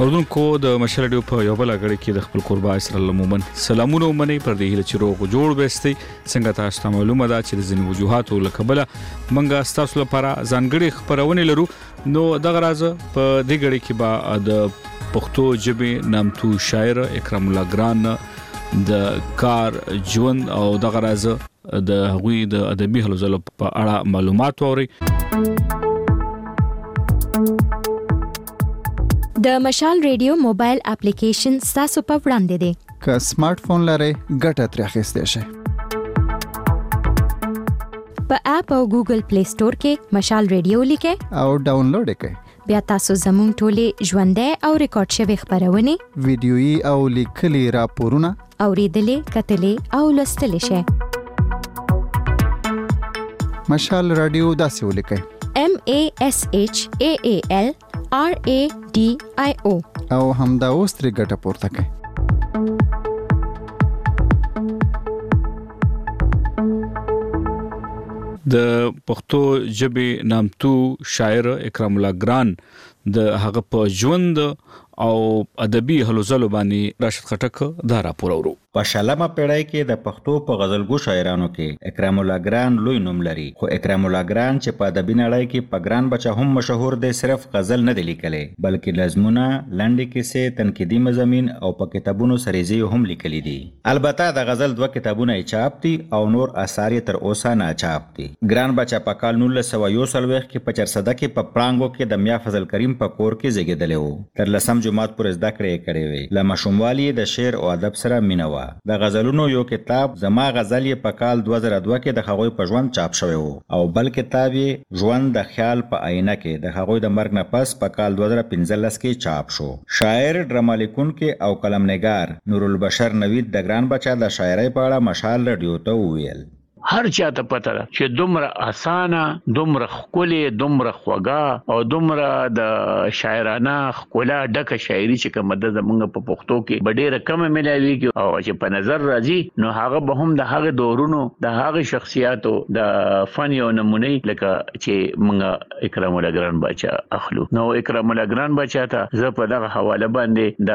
اوردونکو د مشال ډیو په یو بل غړي کې د خپل قربا اسرائیل عموما سلامونه ومني پر دې هله چې روغ جوړ بهستي څنګه تاسو ته معلومه ده چې د ځینې وجوهاتو لکبله منګه تاسو لپاره ځانګړي خبرونه لرو نو دغه راز په دې غړي کې با د پښتو ژبې نامتو شاعر اکرام الله ګران د کار ژوند او دغه راز د هغوی د ادبي هلو ځلو په اړه معلومات اوري. د مشال ریډیو موبایل اپلیکیشن تاسو په وړاندې دی. که سمارټ فون لرئ ګټه ترې اخیستئ شئ. په اپ او ګوګل پلی سٹور کې مشال ریډیو لیکئ او ډاونلوډ یې کړئ. بیا تاسو زموږ ټولې ژوندۍ او ریکارډ شوی خبرونه ویډیويي او لیکلي راپورونه اوریدلې کتلې او لوستلې شئ. مشال رادیو داسې ولیکئ MASHAALRADIO او همدا اوس ترې ګټه پورته کړئ. د پښتو ژبې نامتو شاعر اکرام الله ګران د هغه په ژوند او ادبي هلو ځلو باندې راشد خټک دا راپور اورو. په شلمه پیړۍ کې د پښتو په غزلګو شاعرانو کې اکرام الله ګران لوی نوم لري، خو اکرام الله ګران چې په ادبي نړۍ کې په ګران بچا هم مشهور دی صرف غزل نه دی لیکلی بلکې نظمونه، لنډې کیسې، تنقیدي مضامین او په کتابونو سریزې هم لیکلي دي. البته د غزل 2 کتابونه یې چاپ دي او نور آثار یې تر اوسه نه چاپ دي. ګران بچا په کال 1941 کې په چرسده کې په پړانګو کې د میا فضل کریم په کور کې زیږیدلی و. تر لسم جماعت پورې زده کړې یې کړې وې. له ماشوموالي د شعر او ادب سره مینه وه. د غزلونو یو کتاب زما غزل یې په کال 2002 کې د هغوی په ژوند چاپ شوی و او بل کتاب یې ژوند د خیال په آینه کې د هغوی د مرګ نه پس په کال 2015 کې چاپ شو. شاعر، ډرامه لیکونکی او قلمنګار نورالبشر نوید د ګران بچا د شاعرۍ په اړه مشال رادیو ته وویل: هر چاته پته ده چې دومره اسانه، دومره ښکلې، دومره خوږه او دومره د شاعرانه ښکلا ډکه شاعري چې کومه ده زمونږ په پښتو کې به ډېره کمه ملاویږي او چې په نظر راځي نو هغه به هم د هغه دورونو د هغه شخصیاتو د فن یو نمونه لکه چې موږ اکرام الله ګران بچا اخلو. نو اکرام الله ګران بچا ته زه په دغه حواله باندې د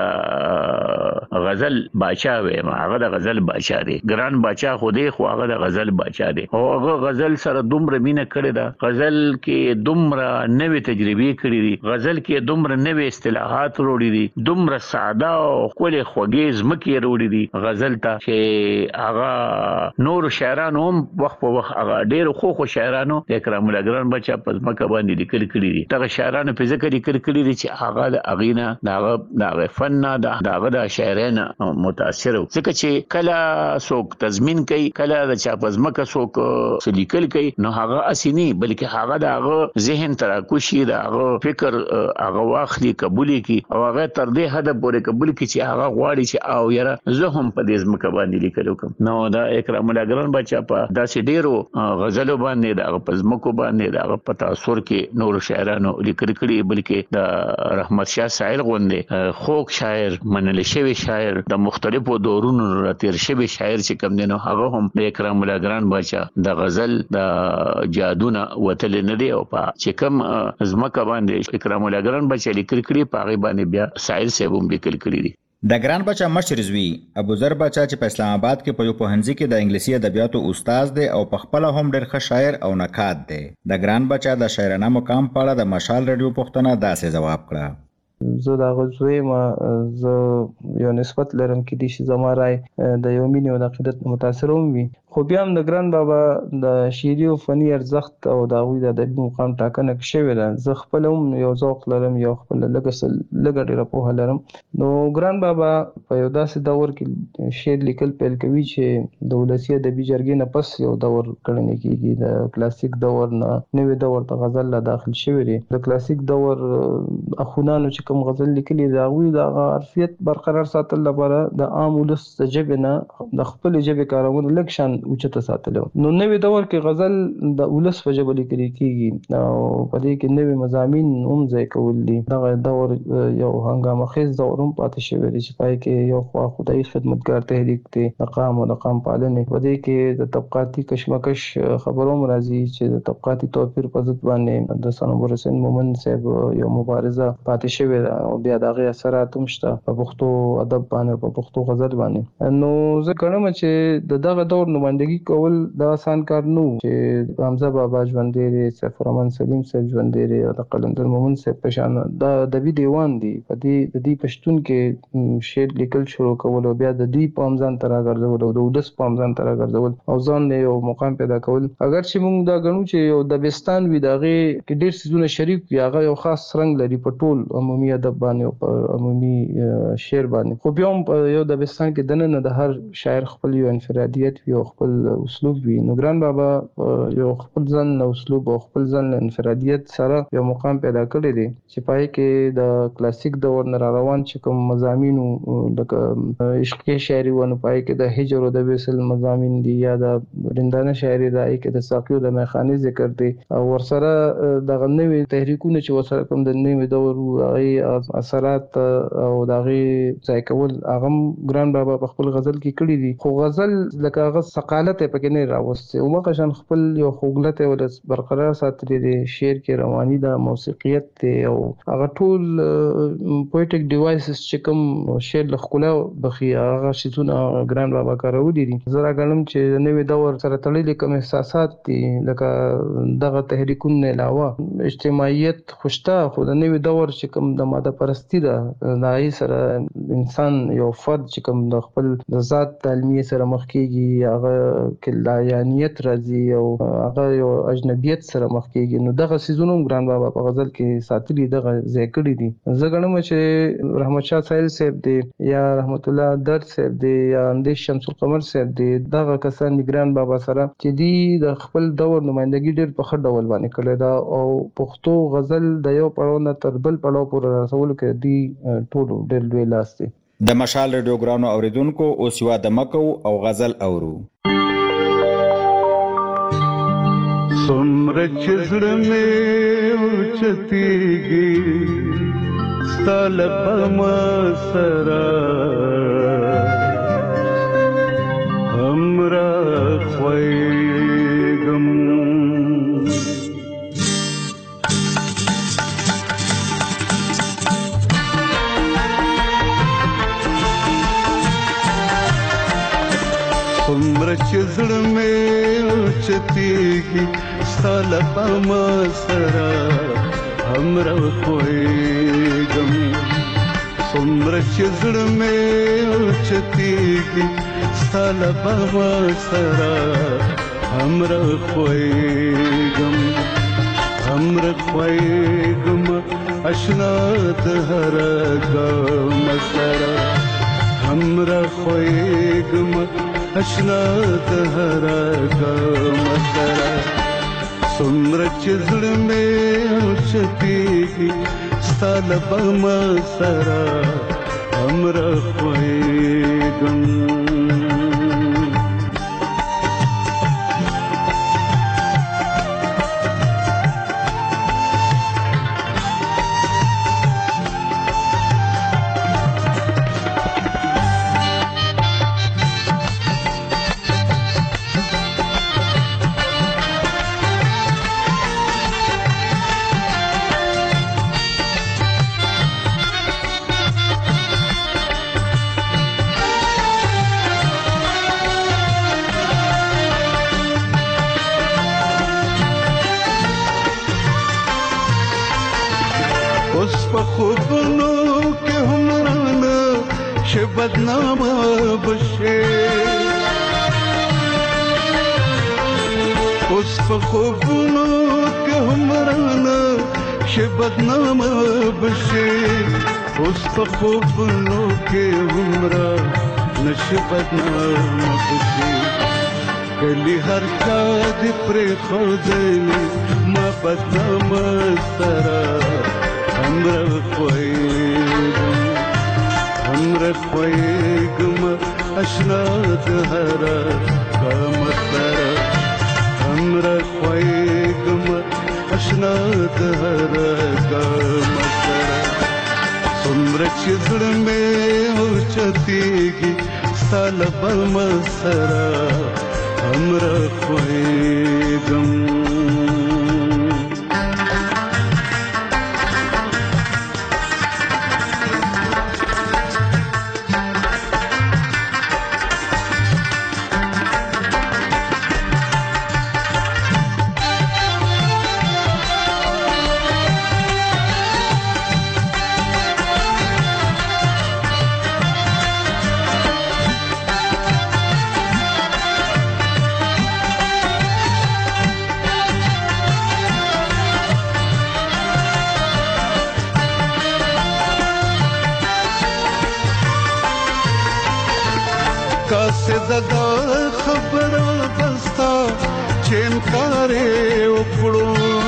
غزل بچا وایم. هغه د غزل بچا دی. ګران بچا خو دی خو هغه د غزل بچا دی او هغه غزل سره دومره مینه کړې ده. غزل کې دومره نوې تجربې کړې دي. غزل کې دومره نوې اصطلاحات وروړي دي. دومره ساده او ښکلې خوږې ځمکې وروړي دي غزل ته چې هغه نور شاعرانو هم وخت په وخت هغه ډېر خو شاعرانو د اکرام الله ګران بچا په ځمکه باندې لیکل کړي دي. دغه شاعرانو په ذکر لیکل کړي دي چې هغه د اغینا دغه فن نه دغه د شاعرانو متاثر و. ځکه چې کله څوک تضمین کوي، کله د چا په ځمکه څوک لیکل کوي نو هغه اسینی بلکې هغه د هغه ذهن تراکشي د هغه فکر هغه واخلي قبول کی او هغه تر دې حد پورې قبول کی چې هغه غواړي چې او یاره زه هم په دې ځمکه باندې لیکل وکم. نو دا اکرام الله ګران بچا په داسې ډیرو غزلو باندې د په ځمکو باندې د په تاثر کې نور شاعرانو لیکل کړي بلکې د رحمت شاه سایل غوندې خوږ شاعر، منل شوی شاعر، د مختلفو دورونو تیر شوی شاعر چې کوم دي نو هغه هم د اکرام الله ګران بچا د غزل د جادونه وتل نه دی او په چې کوم ځمکه باندې اکرام الله ګران بچا لیکل کړي په هغه باندې بیا سایل صاحب هم لیکل کړي دي. د ګران بچا مشر زوی ابوذر بچا چې په اسلام آباد کې په یو پوهنځي کې د انګلیسي ادبیاتو استاد دی او په خپل هم ډېر ښه شاعر او نقاد دی. د ګران بچا د شاعرانه مقام په اړه د مشال رادیو پوښتنه داسې جواب کړه: زه د غزوی ما زه یو نسبت لرم کې دي چې زما رائے د یو مینې او د عقیدت متاثر هم وي، خو بیا هم د ګران بابا د شعري او فني ارزښت او د هغوی د ادبي مقام ټاکنه شوې ده. زه خپل هم یو ذوق لرم، یو خپل لږه ډېره پوهه لرم. نو ګران بابا په یو داسې دور کې شعر لیکل پیل کوي چې د ولسي ادبي جرګې نه پس یو دور ګڼل کېږي. د کلاسیک دور نه نوې دور ته غزل لا داخل شوی دی. د کلاسیک دور اخوانانو چې کوم غزل لیکلي د هغوی د عرفیت برقرار ساتل لپاره د عام ولس د ژبې نه د خپلې ژبې کارونه لږ شان اوچته ساتلو. نو نوې دور کې غزل د ولس په ژبه لیکل کېږي او په دې کې نوې مضامین هم ځای کول دي. دغه دور یو هنګامه خیز دور هم پاتې شوی دی چې پای کې یو خوا خدایي خدمتګار تحریک دی د قام او د قام پالنې. په دې کې د طبقاتي کشمکش خبرو هم راځي چې د طبقاتي توپیر په ضد باندې د سنوبر حسین مومن صاحب یو مبارزه پاتې شوې او بیا دغه اثرات هم شته په پښتو ادب باندې په پښتو غزل باندې. نو زه کړم چې دغه دور نمائندګي کول دا آسان کار نه و چې حمزه بابا ژوند دی، سیف الرحمن سلیم صاحب ژوند دی او د قلندر مومن صاحب په شان دا ادبي دیوان دی. په دې پښتون کې شعر لیکل شروع کول او بیا د دې پامځان تر راګرځول او د ودس پامځان تر راګرځول او ځان یو مقام پیدا کول. اگر چې موږ دا غنو چې یو د بستان وی دغه کې ډېر سيزونه شریک وي، هغه یو خاص رنګ لري په ټول عمومي ادب باندې او په عمومي شعر باندې. خو بیا هم یو د بستان کې دنه د هر شاعر خپل یو انفرادیت وي او خپل اسلوب وي. نو ګران بابا یو خپل ځان او اسلوب او خپل ځان انفرادیت سره یو مقام پیدا کړی دی چې پای کې د کلاسیک دور نه روان چې کوم مضامین لکه عشقي شاعري ونه پای کې د هجر او د وصل مضامین دي یا د رندانه شاعري دای کې د ساقي او د میخانې ذکر دی او ورسره د نوې تحریکونه چې ورسره کوم د نوې دور هغه اثرات او دغه ځای کول هغه ګران بابا په خپل غزل کې کړی دي. خو غزل لکه هغه ثقالت پکې نه راوسته او مخه شان خپل یو خوګلت ول برقرار ساتلي دي. شعر کې رواني د موسیقیت دی او هغه ټول پویټیک ډیوایسز چې کوم شعر لخوا بخي هغه شتونه ګران بابا کارولي دي. زه راغلم چې نوې دور سره تړلې کوم احساسات دي لکه دغه تحریکونه علاوه اجتماعیت خوشته خو د نوې دور چې کوم د ماده پرستی ده دای سره انسان یو فرد چې کوم د خپل د ذات تعلیمي سره مخ کیږي هغه کلایانیت راځي او هغه یو اجنبیت سره مخ کیږي. نو دغه سيزونو ګران بابا په غزل کې ساتلي دغه ذکر دي. زه غنم چې رحمت شاه سایل صاحب دی یا رحمت الله درد صاحب دی یا اندیش شمس القمر صاحب دی دغه کسان ګران بابا سره چې دی د خپل دور نمائندګي ډېر په ښه ډول باندې کړې ده او پښتو غزل د یو پړاو نه تر بل پړاو پورې رسول کې دی ټول ډېر لوی لاس دی. د مشال ریډیو ګرانو اوریدونکو اوس یو د مکو او غزل اورو. څومره چې زړه مې اوچتېږي ستا له غمه سره هم راخوېږم څومره چې زړه مې اوچتېږي ستا له غمه سره هم راخوېږم څومره چې زړه مې اوچتېږي ستا له غمه سره هم راخوېږم هم راخوېږم اشنا د هر ګام سره هم راخوېږم اشنا د هر ګام سره څومره چې زړه مې اوچتېږي ستا له غمه سره هم راخوېږم. اوس په خوبونو کې هم رانه چې بدنامه بشې اوس په خوبونو کې هم رانه چې بدنامه بشې اوس په خوبونو کې هم رانه چې بدنامه بشې کلی هر چا دې پرېښودلې ما بدنامه سره هم راخوېږم اشنا د هر ګام سره هم راخوېږم اشنا د هر ګام سره څومره چې زړه مې اوچتېږي ستا له غمه سره هم راخوېږم. بستا چې انکار وکړو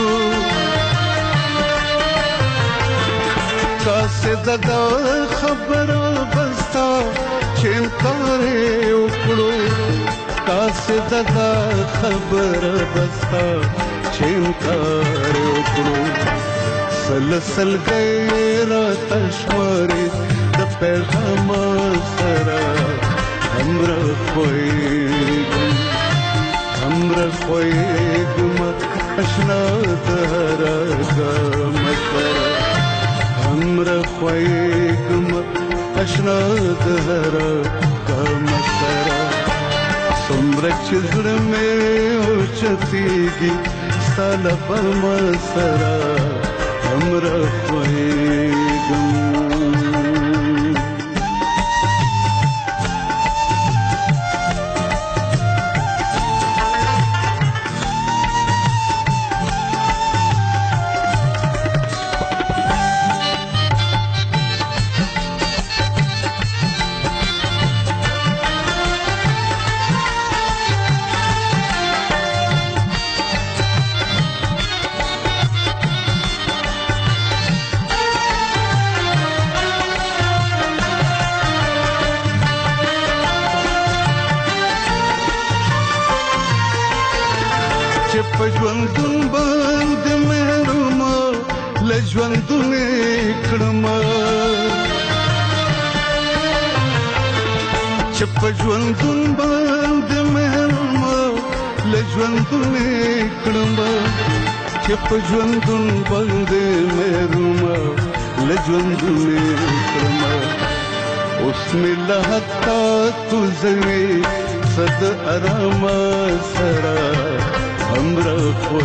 تاسو دا خبره بستا چې انکار وکړو تاسو دا خبره بستا چې انکار وکړو سلسل غیرت شماري د پیغام سره همرا خویګم اشنا دهرګم سره همرا خویګم اشنا دهرګم سره څومره چې زړه مې اوچتېږي ستا له پلمه سره همرا خویګم پژوندون باندې مهرما لژوندون کړم چې پژوندون باندې مهرما لژوندون کړم چې پژوندون باندې مهرما لژوندون کړم اوس مله حتا تو زوی صد آرام سره همرا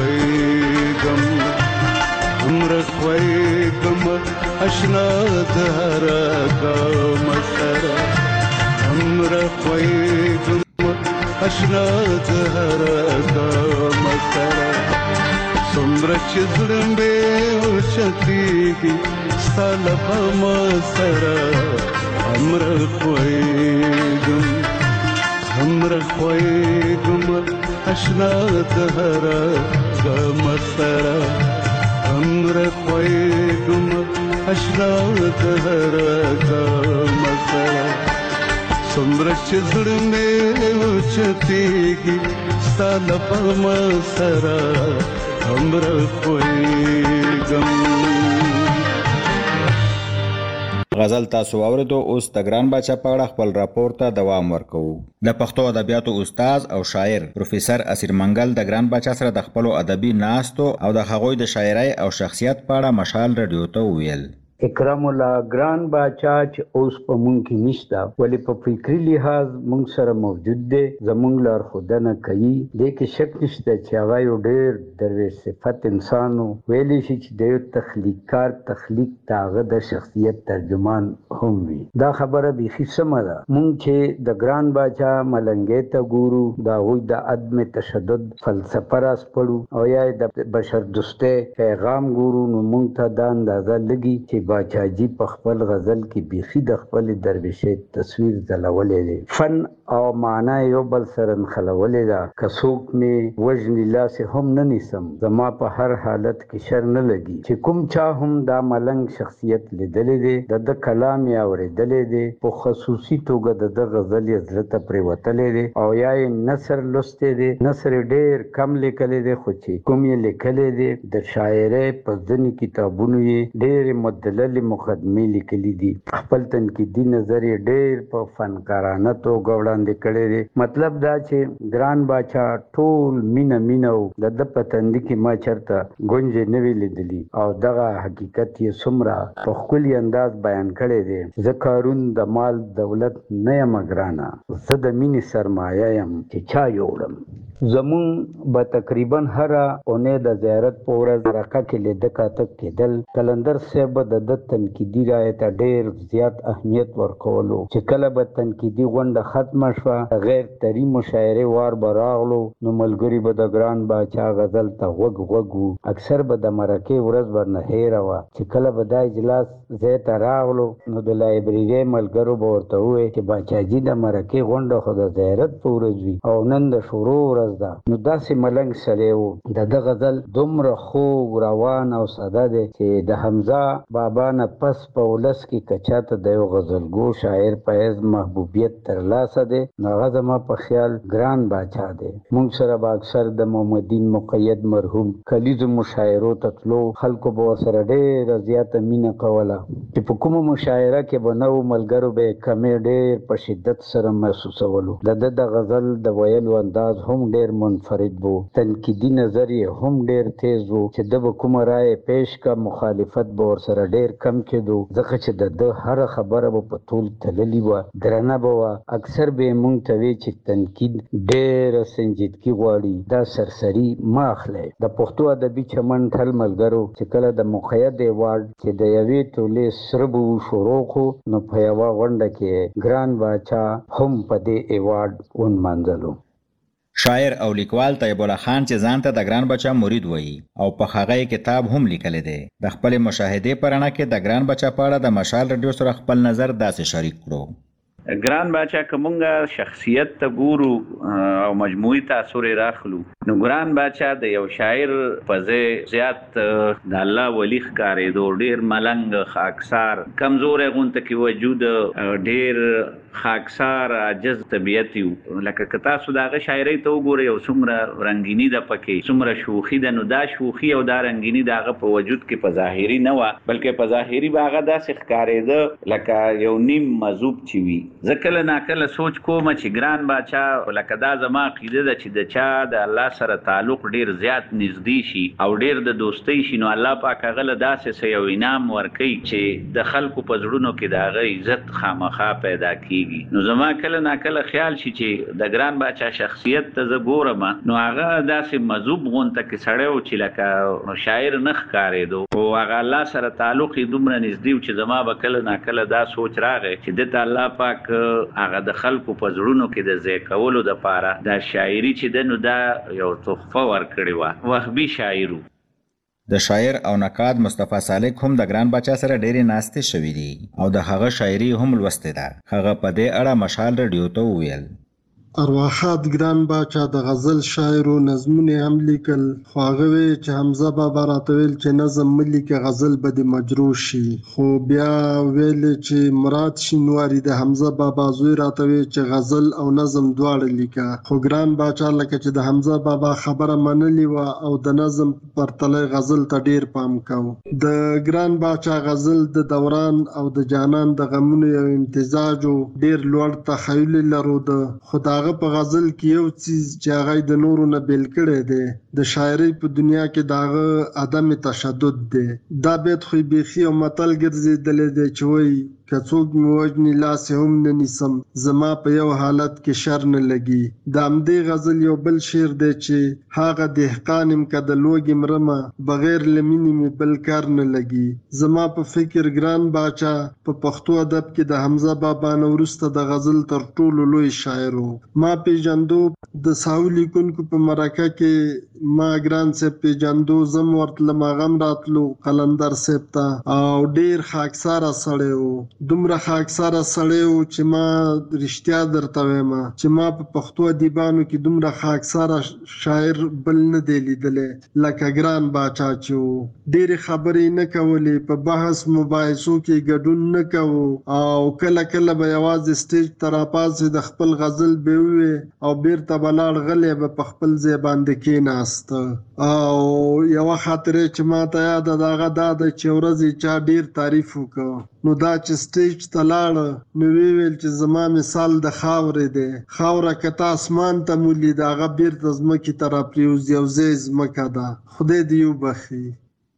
خویګم اشنا دهرګم سره همرا خویګم اشنا دهرګم سره څومره چې زړه مې اوچتېږي ستا له پلمه سره همرا خویګم اشنا دهرګم سره همرا خویګم اشنا دهرګم سره څومره چې زړه مې اوچتېږي ستا له پلمه سره همرا خویګم غزل تاسو اوریدو. اوس د ګران باچا په اړه خپل راپور ته دوام ورکوو. د پښتو ادبیاتو استاد او شاعر پروفیسور اسیر منګل د ګران باچا سره د خپل ادبي ناستو او د هغوی د شاعرۍ او شخصیت په اړه مشال رادیو ته ویل. اکرام الله ګران باچا چې اوس په مونږ کې نشته ولی په فکری لحاظ مونږ سره موجود دی زمونږ لار خودنه کوي دې کې شک نشته چې هغه یو ډېر درویش صفت انسانو ویلی شي چې د یو تخلیقکار تخلیق داغه د شخصیت ترجمان هم وي دا خبره بیخي سمه ده مونږ چې د ګران باچا ملنګې ته ګورو دا هغوی د عدم تشدد فلسفه راسپړو او یا د بشر دوستۍ پیغام ګورو نو مونږ ته دا اندازه لګي چې باچا جی په خپل غزل کې بیخي د خپل درویشۍ تصویر ځلولی دی فن او معنا یو بل سره نښلولې ده که څوک مې وژني لاسې هم نه نیسم زما په هر حالت کې شر نه لګي چې کوم چا هم دا ملنګ شخصیت لیدلی دی د کلام یې اورېدلی دی په خصوصي توګه د غزل یې زړه ته پرېوتلی دی او یا یې نثر لوستی دی نثر یې ډېر کم لیکلی دی خو چې کوم یې لیکلی دی د شاعرۍ په ځینې کتابونو یې ډېرې مدللې مقدمې لیکلي دي خپل تنقیدي نظر یې ډېر په فنکارانه توګه وړاندې کړی دی مطلب دا چې ګران باچا ټول مینه او د ده په تندي کې ما چېرته ګونجې نه وې لیدلي او دغه حقیقت یې څومره په ښکلي انداز بیان کړی دی زه کارون د مال دولت نه یم ګرانه زه د مینې سرمایه یم چې چا یوړم زمون به تقریبا هر اونې د زیارت په ورځ مرکه کې لیده کاته کېدل. قلندر صاحب به د تنقیدي رایې ته ډېر زیات اهمیت ورکولو. چې کله به تنقیدي غونډه ختمه شوه غیر طري مشاعرې وار به راغلو نو ملګري به د ګران باچا غزل ته غوږ وو. اکثر به د مرکې ورځ ورنه هېره وه. چې کله به دا اجلاس ځای ته راغلو نو د لایبررۍ ملګرو به ورته ووایي چې باچاجي د مرکې غونډه خو د زیارت په ورځ وي او نن د شروع ورځ ده. نو داسې ملنګ سړی و. د ده غزل دومره خوږ روان او ساده دی چې د حمزه بابا نه پس په ولس کې که چاته د یو غزلګو شاعر په حیث محبوبیت ترلاسه دی نو هغه زما په خیال ګران باچا دی. موږ سره به اکثر د محمدین مقید مرحوم کلیزو مشاعرو ته تلو. خلکو به ورسره ډېره زیاته مینه کوله. چې په کومه مشاعره کې به نه و ملګرو به یې کمې ډېر په شدت سره محسوسولو. د ده د غزل د ویلو انداز هم ډېر منفرد و. تنقیدي نظر یې هم ډېر تیز و چې ده به کومه رایې پیش کا مخالفت به ورسره ډېر کم کېدو ځکه چې د ده هره خبره به په طول تللې وه، درنه به وه. اکثر به یې موږ ته وی چې تنقید ډېره سنجیدګي غواړي، دا سرسري مه اخلئ. د پښتو ادبي چمن ټل ملګرو چې کله د مقید ایوارډ چې د یوې تولې سره به شروع کړو نو په یوه غونډه کې ګران باچا هم په دې ایوارډ ونمانځلو. شاعر او لیکوال طیب الله خان چې ځان ته د ګران بچا مرید وایي او په هغه کتاب هم لیکلی دی. د خپل مشاهدې په رڼا کې د ګران بچا په اړه د مشال رادیو سره خپل نظر داسې شریک کړو. ګران باچا کومه شخصیت ته ګورو او مجموعي تاثر راخلو نو ګران باچا د یو شاعر په ځای زیات د الله ولی ښکارېدو. ډېر ملنګ خاکسار کمزوری غونته کې وجود ډېر خاکسار عاجز طبیعت یو. لکه که تاسو د هغه شاعرۍ ته وګورئ او څومره رنګیني ده پکې څومره شوخي ده نو دا شوخي او دا رنګیني د هغه په وجود کې په ظاهري نه وه بلکې په ظاهري به هغه داسې ښکارېده لکه یو نیم مذوب چې وي. زه کله ناکله سوچ کوم چې ګران باچا لکه دا زما عقیده ده چې د چا د الله سره تعلق ډېر زیات نږدې شي او ډېر د دوستۍ شي نو الله پاک هغه له داسې یو انعام ورکوي چې د خلکو په زړونو کې د هغه عزت خامخا پیدا کېږي. نو زما کله ناکله خیال شي چې د ګران باچا شخصیت ته زه ګورم نو هغه داسې مذوب غونته کې سړی و چې لکه شاعر نه ښکارېدو او هغه الله سره تعلق یې دومره نږدې و چې زما به کله ناکله دا سوچ راغی چې دته الله پاک هغه د خلکو په زړونو کې د ځای کولو دپاره دا شاعري چې ده نو دا یو تحفه ورکړې وه. وهبي شاعر و. د شاعر او نقاد مصطفی سالک هم د ګران باچا سره ډېرې ناستې شوي دي او د هغه شاعري هم لوستې ده. هغه په دې اړه مشال رادیو ته وویل ارواحات ګران باچا د غزل شاعر و نظمونه هم لیکل خو هغه وی چې حمزه بابا راته ویل چې نظم مه لیکه غزل به دې مجروح شي خو بیا ویل چې مراد شینواري د حمزه بابا زوی راته وی چې غزل او نظم دواړه لیکه خو ګران باچا لکه چې د حمزه بابا خبره منلې وه او د نظم پرتله غزل ته ډیر پام کوو. د ګران باچا غزل د دوران او د جانان د غمونو یو امتزاج و ډیر لوړ تخیل لرو خو د په غزل کې یو چیز چې هغه د نورو نه بیل کړی دی د شاعرۍ په دنیا کې د هغه عدم تشدد دی. دا بیت خو بیخي او متل ګرځېدلی دی چې وایي که څوک مې وژني لاس یې هم نه نیسم زما په یو حالت کې شر نه لګي. د همدې غزل یو بل شعر دی چې هغه دهقان یم که د لوږې مرمه بغیر له مینې مې بل کار نه لګي. زما په فکر ګران باچا په پښتو ادب کې د حمزه بابا نه وروسته د غزل تر ټولو لوی شاعر و. ما پیژندو د ساحو لیکونکو په مرکه کې ما ګران صاحب پیژندو زم ورتلم هغه هم راتلو قلندر صاحب ته او ډیر خاکساره سړی و. دومره خاکساره سړی و چې ما رښتیا درته وایم چې ما په پښتو ادیبانو کې دومره خاکساره شاعر بل نه دی لیدلی لکه ګران باچا چې و. ډېرې خبرې نه کولې په بحث مباحثو کې ګډون نه کوو او کله کله به یوازې سټیج ته راپاڅې د خپل غزل به ووې او بیرته به لاړ غلی به په خپل ځای باندې کېناسته. او یوه خاطرې چې ما ته یاده د هغه دا ده چې ورځې چا ډېر تعریف وکړ نو دا چې سټیج ته لاړه نو ویل چې زما مثال د خاورې دی. خاوره که ته اسمان ته مولي د هغه بیرته ځمکې ته راپرېوځي او ځای ځمکه ده. خدای دې وبخي.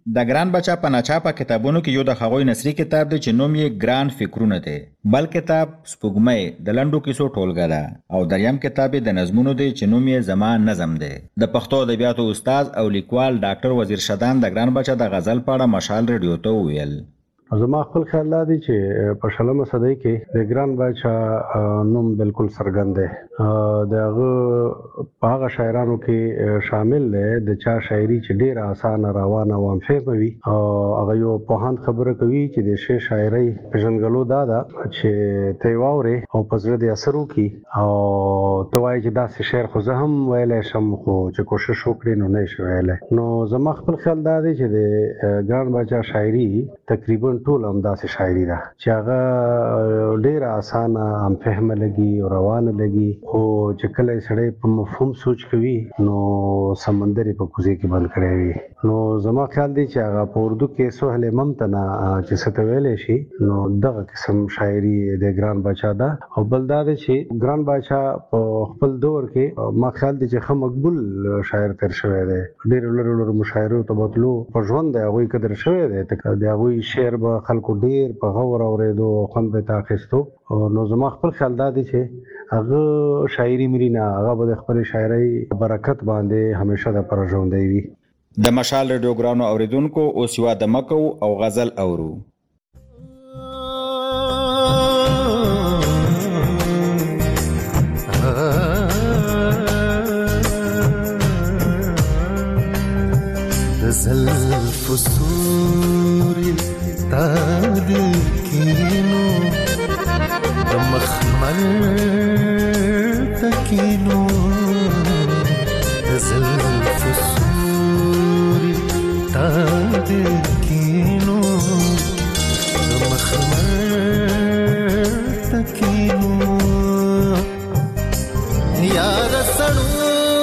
د ګران بچا په ناچاپه کتابونو کې یو د هغوی نثري کتاب دی چې نوم یې ګران فکرونه دی. بل کتاب سپوږمۍ د لنډو کیسو ټولګه ده او دریم کتاب د نظمونو دی چې نوم یې زما نظم دی. د پښتو ادبیاتو استاد او لیکوال ډاکټر وزیر شدان د ګران بچا د غزل په اړه مشال ریډیو ته وویل. زما خپل خیال دا دی چې په شلمه صدۍ کې د ګران بچا نوم بالکل څرګند دی. د هغه په هغه شاعرانو کې شامل دی د چا شاعري چې ډیره اسانه روانه او همفهمه وي. هغه یو پوهاند خبره کوي چې د ښې شاعرۍ پېژندګلو دا ده چې ته یې واورې او په زړه دې اثر وکړي او ته وایې چې داسې شعر خو زه هم ویلی شم خو چې کوشش وکړې نو نه یې شي ویلی. نو زما خپل خیال دا دی چې د ګران بچا شاعري تقریبا ټول همداسې شاعري ده چې هغه ډیره اسانه همفهمه لګي او روانه لګي خو چې کله یې سړی په مفهوم سوچ کوي نو سمندر یې په کوزې کې بند کړی وي. نو زما خیال دی چې هغه په اردو کې سهل ممتنع چې څه ته ویلی شي نو دغه قسم شاعري د ګران بچا ده. او بل دا دی چې ګران بچا په خپل دور کې ما خیال دی چې ښه مقبول شاعر تیر شوی دی. ډېرو لرو مشاعرو ته بتلو په ژوند د هغوی قدر شوی دی. د هغوی شعر به خلکو ډېر په غور اورېدو خوند به یې اخیستو. نو زما خپل خیال دا دی چې هغه شاعري مري نه هغه به د خپلې شاعرۍ برکت باندې همیشه دپاره ژوندی وي. د مشال ریډیو ګرانو اوریدونکو اوس یوه دمه کوو او غزل اورو. زلف سوري تاد کینو د مخمل تکینو زلف سوري تاد کینو د مخمل تکینو یار سړو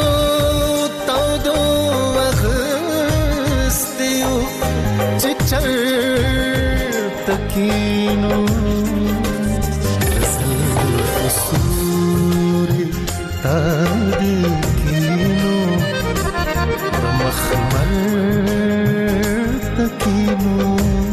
تکینو زلف سوري تاد کینو مخمل تکینو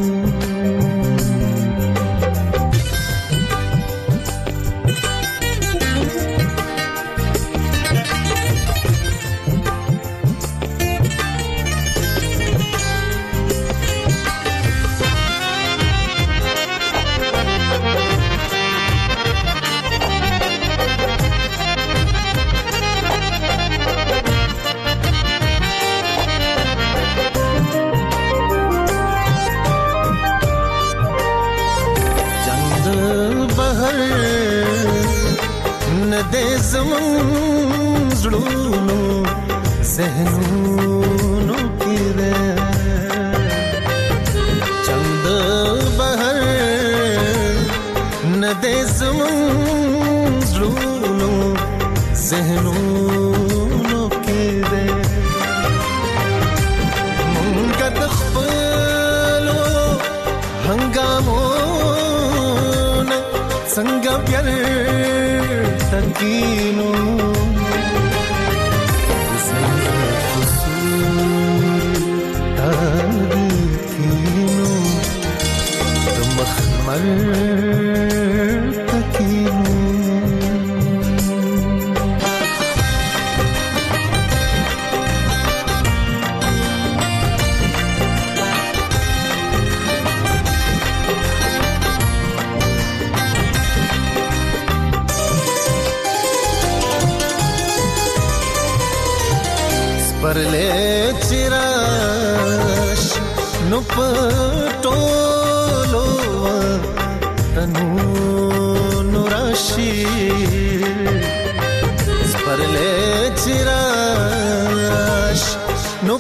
زمون زړونو ذهنونو کې چند بهر نه دې زمون زړونو ذهنونو کې مونږ د خپلو هنګامونو څنګه پیار تکینو زلف سوري تاد کینو د مخمل تکینو परले चिराश नु पटोलो तनु नुराशी परले चिराश नु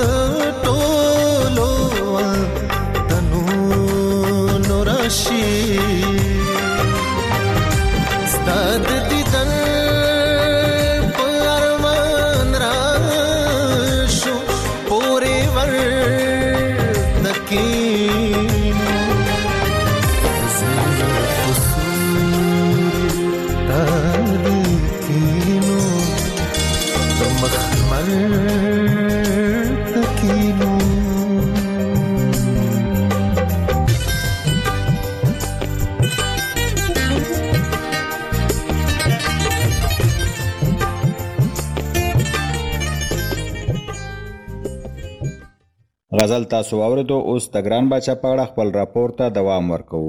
पटोलो तनु नुराशी स्ताद दिदन غزل تاسو اوریدو. اوس د ګران باچا په اړه خپل راپور ته دوام ورکوو.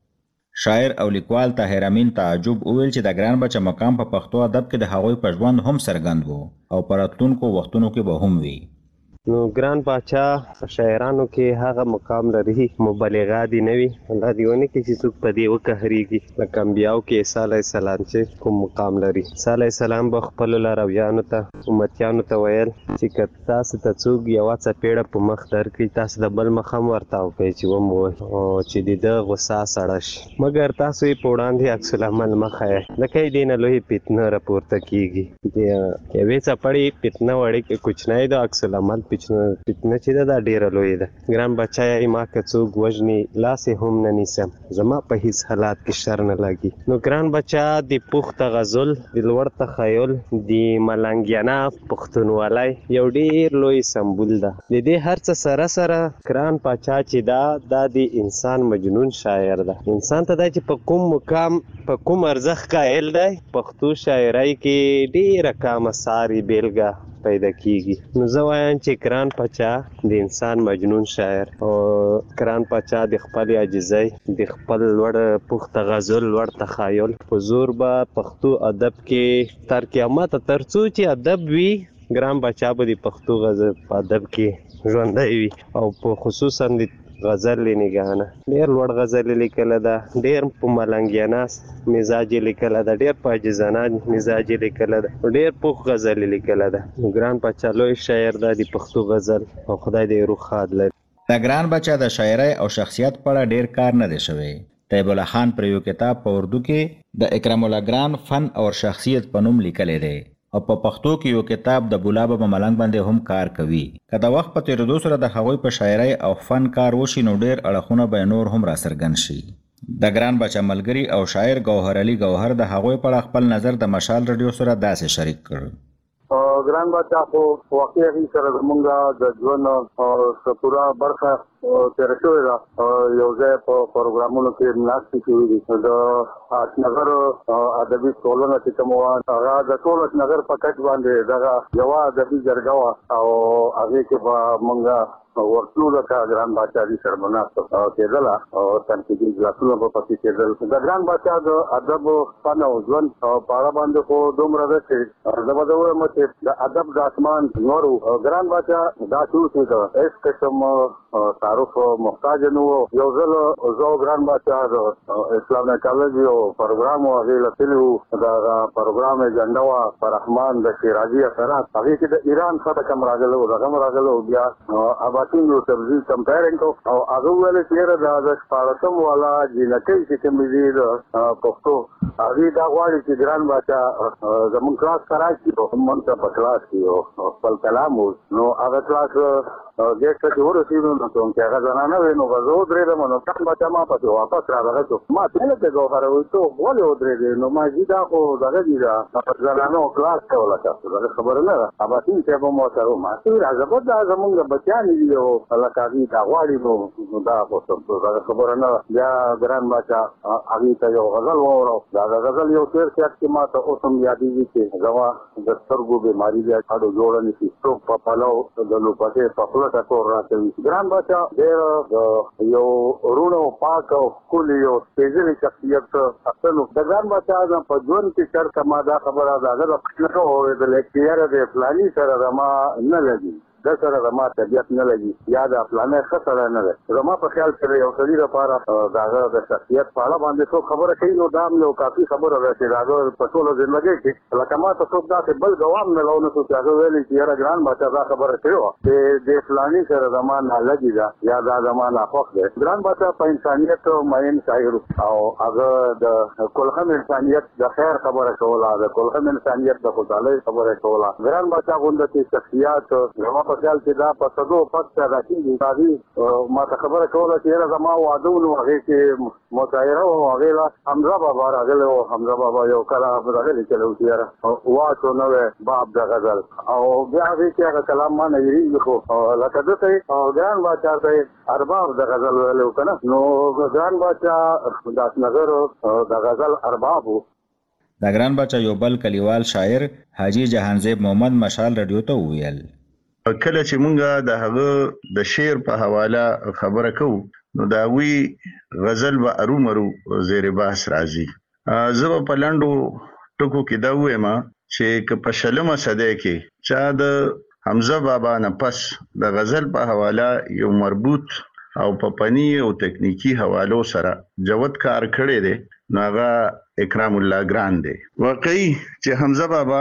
شاعر او لیکوال طاهر امین تعجب وویل چې د ګران باچا مقام په پښتو ادب کې د هغوی په ژوند هم څرګند و او په راتلونکو وختونو کې به هم وي. نو ګران باچا شاعرانو کې هغه مقام لري مبالغه دي نه وي دا دیونه کې چې څوک په دې وکهريږي لکه انبیاو کې عیسی علی السلام چې کوم مقام لري. عیسی علی السلام به خپل لارویانو ته امتیانو ته ویل چې که تاسو ته څوک یو څپېړه په مخ درکړي تاسو د بل مخ هم ورته وکړئ چې ومو چې د غصه سړه شي مګر تاسو یې په وړاندې عکس العمل مه ښایئ ځکه یې دې نه لویې فتنه راپورته کېږي. د یوې څپړې فتنه وړې کوچنی د عکس العمل فتنه چې دا ډیره لوی ده. ګران بچا یې ما که څوک وژني لاس هم نه نیسم زما په هیڅ حالات کې شر نه لګي. نو ګران بچا د پخته غزل د لوړ تخیل د ملنګیانا پښتونولۍ یو ډیر لوی سمبول ده. د دې هر څه سره سره ګران بچا چې دا د انسان مجنون شاعر ده. انسان ته دا چې په کوم مقام په کوم ارزښت قائل دی پښتو شاعرۍ کې ډیره کامه ساری بیلګه پیدا کیږي. نو زه وایم چې ګران پاچا د انسان مجنون شاعر او ګران پاچا د خپل عاجزۍ د خپل لوړ پخته غزل لوړ تخیل په زور به پښتو ادب کې تر قیامت تر څو چې ادب وي ګران پاچا به د پښتو غزل په ادب کې ژوندی وي او په خصوصا د غزل نگاهنه ډیر لوړ غزل لیکل ده ډیر په ملنګیانا مزاج لیکل ده ډیر په عاجزانه مزاج لیکل ده ډیر په غزل لیکل ده. ګران بچا لوی شاعر ده د پښتو غزل او خدای دې روح خاد لري. د ګران بچا د شاعرۍ او شخصیت په اړه ډیر کار نه دی شوی. طیب الله خان پر یو کتاب په اردو کې د اکرام الله ګران فن او شخصیت په نوم لیکلی دی او په پښتو کې یو کتاب د بولابه په ملنګ باندې هم کار کوي. که د وخت په تیریدو سره د هغوی په شاعرۍ او فن کار وشي نو ډیر اړخونه به نور هم را څرګند شي. د ګران بچا ملګري او شاعر ګوهر علي ګوهر د هغوی په اړه خپل نظر د مشال رادیو سره داسې شریک کړ. ګران بچا خو واقعي سره زمونږ د ژوند پوره برخه تیر شوې ده. یو ځای په پروګرامونو کې ناستې شوې دي. د اشنغر ادبي ټولنه چې کوم وه هغه د ټول اشنغر په کچ باندې دغه یوه ادبي جرګه وه او هغې کې به مونږ ورتلو لکه ګران بچا دي سره مناسب کېدله او تنقیدي اجلاسونه به پکې کېدل. د ګران بچا د ادب فن او ژوند په اړه باندې خو دومره ده چې زه به زه وایم چې د ادب د اسمان نور ګران بچا دا شروع چې د هېڅ قسم تعارف محتاج نه و. یو ځل زه ګران بچا د اسلام کالج یو پروګرام و هغې له تللي وو. دغه پروګرام ایجنډه وه په رحمان د شیرازي اثرات هغې کې د ایران خلک هم راغلی وو دغه هم راغلی وو. بیا یو سبزي کمپیرنګ کو او هغه ویل چې د شپاړسم والا جینکۍ چې کومې دي د پښتو هغې دا غواړي چې ګران بچا زمونږ کلاس ته راشي موږ ته په کلاس کې خپل کلام و. نو هغه کلاس ګیټ ته چې ورسېدو نو چې هغه زنانه وې نو زه ودرېدم نو ګران بچا ما پسې واپس راغلی شو. ما ته نه د ګوهره وایي ته ولې ودرېدې نو ما چې دا خو دغه دي د زنانو کلاس کوله تاسو دغه خبره نه ده. اباسین صاحب هم ورته ویل ما چې راځه دا زمونږ بچیان دي او لکه هغې دا غواړي نو دا خو دغه خبره نه ده. بیا ګران بچا هغې ته یو غزل واورو. د غزل یو شعر سیاست کې ما ته اوس هم یادېږي چې زما د سترګو بیماري بیا اډو جوړه نیسي څوک په پلو د لوپټې په خوله ټکور راکوي. ګران بچا ډېر یو روڼ او پاک او ښکلي یو سپېڅلي شخصیت اصل د ګران بچا په ژوند کې چېرته ما دا خبره د هغه د نه اورېدلې چې یاره د فلاني سره زما نه لګي د سره زما طبیعت نه لګي یا د فلاني ښه سره نه دی. زما په خیال کې یو سړي لپاره د هغه د شخصیت په اړه باندې څوک خبره کوي نو دا هم یو کافي خبره ده چې د هغه په ټوله زندګۍ کې لکه ما ته څوک داسې بل ګوام میلاو نه شو چې هغه ویلي چې یاره ګران بچا دا خبره کړې وه چې د فلاني سره زما نالګي ده یا دا زما ناخوښ دی. ګران بچا په انسانیت مین شاعر او هغه د کلهم انسانیت د خیر خبره کوله د کلهم انسانیت د خوشحالۍ خبره کوله. ګران بچا غونډه کې شخصیات زما په خیال کې دا په صدو پس پیدا کېږي. هغې ما ته خبره کوله چې یاره زما واده و نو هغې کې مشاعره و هغې له حمزه بابا راغلی و. حمزه بابا یو کله راغلی چلی و چې یاره واچو نوی باب د غزل او بیا هغې کې هغه کلام ما نه هېرېږي خو لکه ده ته یې ګران بچا ته یې ارباب د غزل ویلی و که نه نو ګران بچا د اشنغر د غزل ارباب و. د ګران بچا یو بل کلیوال شاعر حاجي جهانزیب محمد مشال رادیو ته وویل کله چې مونږه د هغه د شعر په حواله خبره کوو نو دا وی غزل به ارومرو زیر بحث راځي. زه په لندو ټکو کې دا وایم چې که په شلمه صده کې چا د حمزه بابا نه پس د غزل په حواله یو مربوط او په فني او تکنیکی حوالو سره جوت کار کړی دی نو هغه اکرام الله ګران دی. واقعي چې حمزه بابا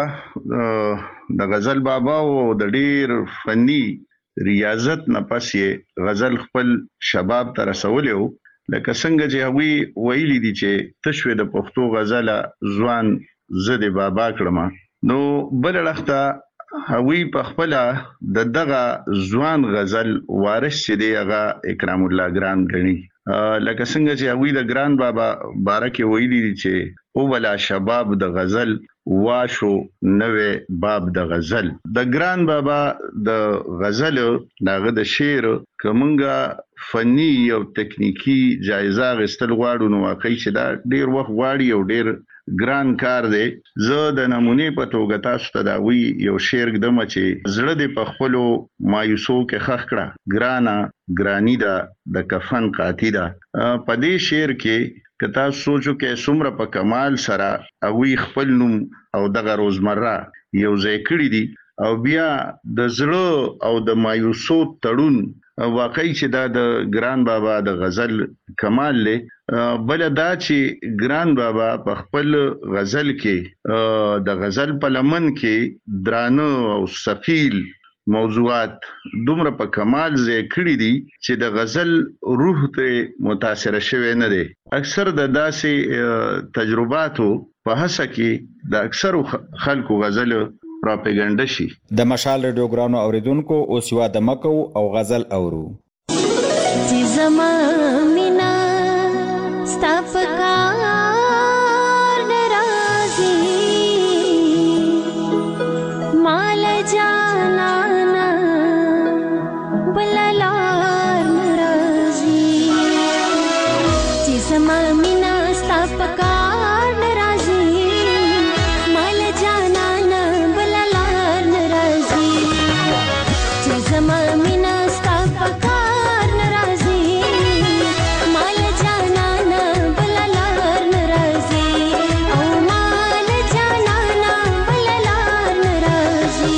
د غزل بابا او د ډیر فني ریاضت نه پس یې غزل خپل شباب ته رسولی و. لکه څنګه چې هغوی ویلي دي چې تشوې د پښتو غزله ځوان زه د بابا کړم نو بل اړخته هغوی په خپله د دغه ځوان غزل وارث چې دی هغه اکرام الله ګران ګڼي. لکه څنګه چې هغوی د ګران بابا باره کې ویلي دي چې او بلا شباب د غزل واشو نوې باب د غزل. د ګران بابا د غزل دغه د شعر کومنګه فني او تکنیکی جایزه غستل غواړو نو واقعي چې دا ډیر وخت غواړي او ډیر ګران کار دی. زه د نمونې په توګه تاسو ته دا وی یو شعر ږدم چې زړه دې په خپلو مایوسو کې خښ کړه ګرانه ګرانی ده د کفن قاطی ده. په دې شعر کې که تاسو سوچو کې څومره په کمال سره هغوی خپل نوم او دغه روزمره یو ځای کړي دي او بیا د زړه او د مایوسو تړون واقعي چې دا د ګران بابا د غزل کمال لی. بل دا چې ګران بابا په خپل غزل کې د غزل په لمن کې درانه او ثقیل موضوعات دومره په کمال ځای کړي دي چې د غزل روح ته متاثره شوی نه دی. اکثر د داسې تجرباتو په هڅه کې د اکثرو خلکو غزل پراپګاندا شي. د مشال ریډیو ګرانو اوریدونکو اوس یو د مکو او غزل اورو. چې زما مینا ستاپکار ناراضي مال جانانا بلالار ناراضي چې زما مینا ستاپکار ناراضي مال جانانا بلالار ناراضي چې زما مینا ستاپکار ناراضي مال جانانا بلالار ناراضي او مال جانانا بلالار ناراضي.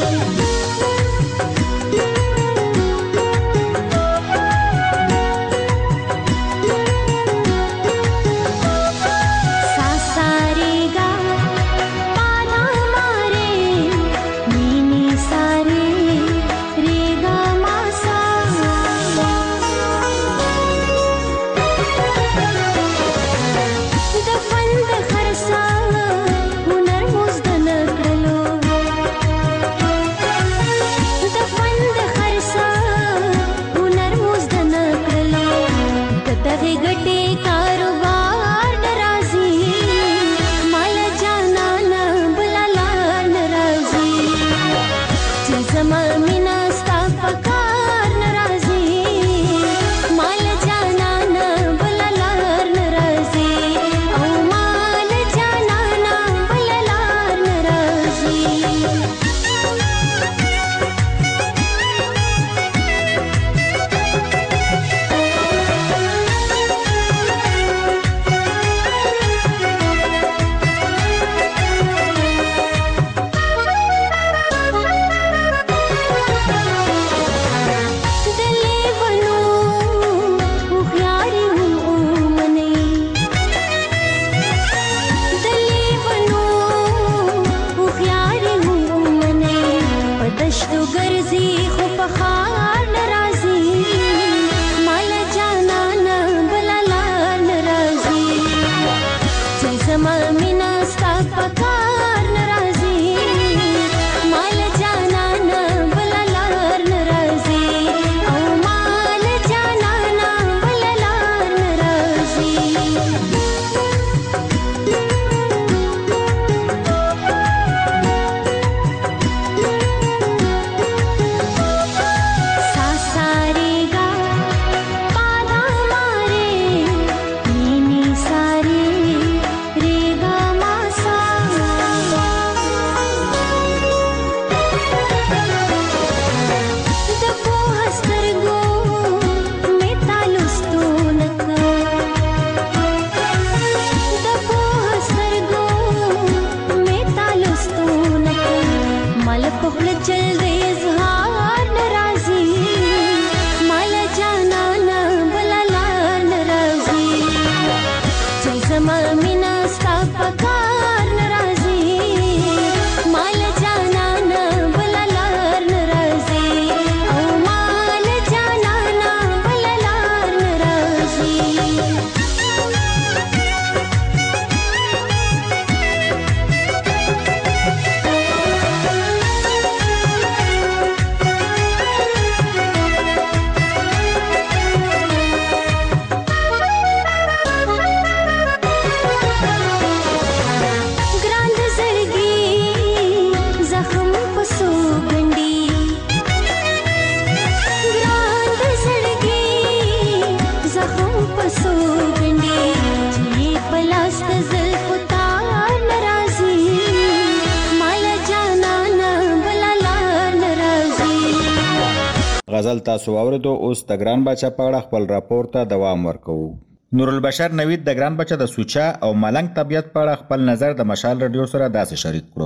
सासारेगा पाना मारे नीनी सारे रेगा मासा दफन द खरसा हुनर मुजदन कलो दफन द खरसा हुनर मुजदन कलो ददगे गटे कारोबार नराजी माल जानाना बलालार नराजी چې زما مینا ستا پکار ناراضي مال جانانا بلالار ناراضي او مال جانانا بلالار ناراضي. دلیونو هوښیاري ومنئ دلیونو هوښیاري ومنئ په دشتو ګرځي خو په ښار ناراضي مال جانانا بلالار ناراضي چې زما مینا ستا پکار ناراضي مال جانانا بلالار ناراضي او مال جانانا بلالار ناراضي. چل دې اظهار ناراضي مال جانا نه بلالا ناراضي چل زما مینا ستا پکار ناراضي مال جانا نه بلالا ناراضي او مال جانا نه بلالا ناراضي ګران د زړګي زخم پسو ګنډي ګران د زړګي زخم پسو ګنډي چې پلاس د زلفو تار ناراضي مال جانا نه بلالا ناراضي غزل تاسو اوریدو. اوس د ګران بچا په اړه خپل راپور ته دوام ورکوو. نورالبشر نوید د ګران بچا د سوچا او ملنګ طبیعت په اړه خپل نظر د مشال رادیو سره داسې شریک کړو.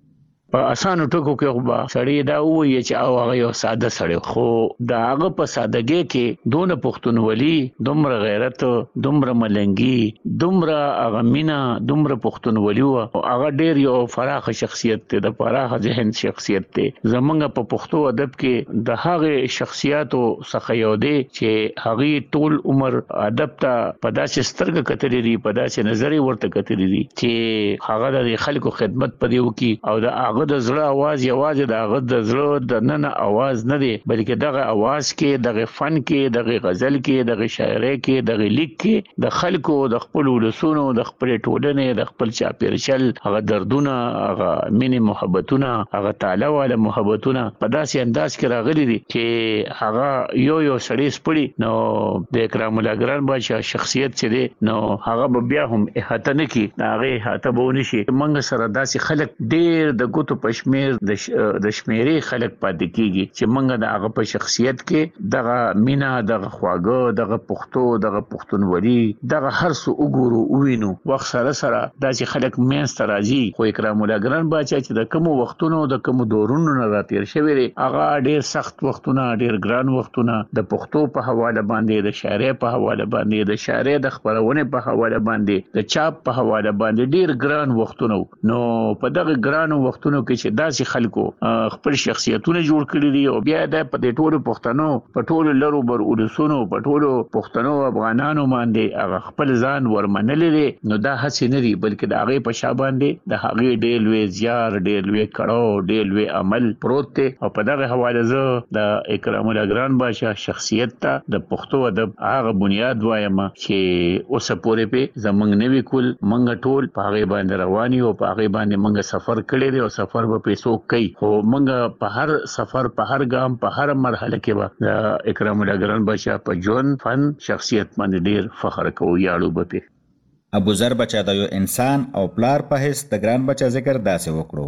په اسانو ټکو کې خو به سړی دا وایي چې او هغه یو ساده سړی خو دا هغه په سادهګۍ کې دونه پښتونولي دومره غیرت دومره ملنګي دومره هغه مینا دومره پښتونولي او هغه ډیر یو فراخ شخصیت دی د فراخ ذهن شخصیت دی زمونږ په پښتو ادب کې د هغه شخصیتو څخه یو دی چې هغه ټول عمر ادب ته په داسې سترګه کتلې دي په داسې نظر ورته کتلې دي چې هغه د خلکو خدمت پدې وکي او د هغه د زړه आवाज یوازې د هغه د زړه د نن आवाज نه دی بلکې دغه आवाज کې دغه فن کې دغه غزل کې دغه شاعرۍ کې دغه لیک کې د خلکو د خپل ولسونو د خپل ټولنې د خپل چاپیرچل هغه دردونه هغه مینه محبتونه هغه تعالی والا محبتونه په داسې انداز کې راغلي دي چې هغه یو سړی سپړي نو د اکرام الله ګران بادشاہ شخصیت چې دی نو هغه بیا هم احاطه نه کی هغه احاطه بونی شي منګ سره داسې خلک ډیر د ګوتو پښمیر د شمیرې خلک پاتې کیږي چې منګ د هغه په شخصیت کې دغه مینا دغه خواګه دغه پښتو دغه پښتونولي دغه هر څه وګورو وینو وخت سره داسې خلک مینس راځي خو اکرام الله ګران بادشاہ چې د کوم وختونو د کوم دورونو نه راتیر شوی دی هغه ډیر سخت وختونه ډیر ګران وختونه د پښتو په حواله باندې د شاعرۍ په حواله باندې د شاعرۍ د خبرونه په حواله باندې د چاپ په حواله باندې ډیر ګران وختونه نو په دغه ګران وختونو کې چې داسې خلکو خپل شخصیتونه جوړ کړی دي او بیا د په دې ټولو پښتنو په ټولو لرو بر ولسونو په ټولو پښتنو افغانانو باندې هغه خپل ځان ورمنل دي نو دا هڅه نه دي بلکې د هغه په شا باندې د هغه ډېر لوی زیار ډېر لوی کړهو ډېر لوی عمل پروت دی او په دغه حواله زه د اکرام الله ګران بادشاہ شخصیت ته د پښتو ادب هغه بنیاد وایم چې اوس پورې په زمنګ نوی کول منګ ټول په هغه باندې رواني او په هغه باندې منګ سفر کړی دی او سفر په پیسو کوي خو منګ په هر سفر په هر ګام په هر مرحله کې به اکرام الله ګران بادشاہ په جون فن شخصیت باندې ډیر فخر کوو یاړو به ابو ذر بچا د یو انسان او پلار په هیڅ د ګران بچا ذکر داسې وکړو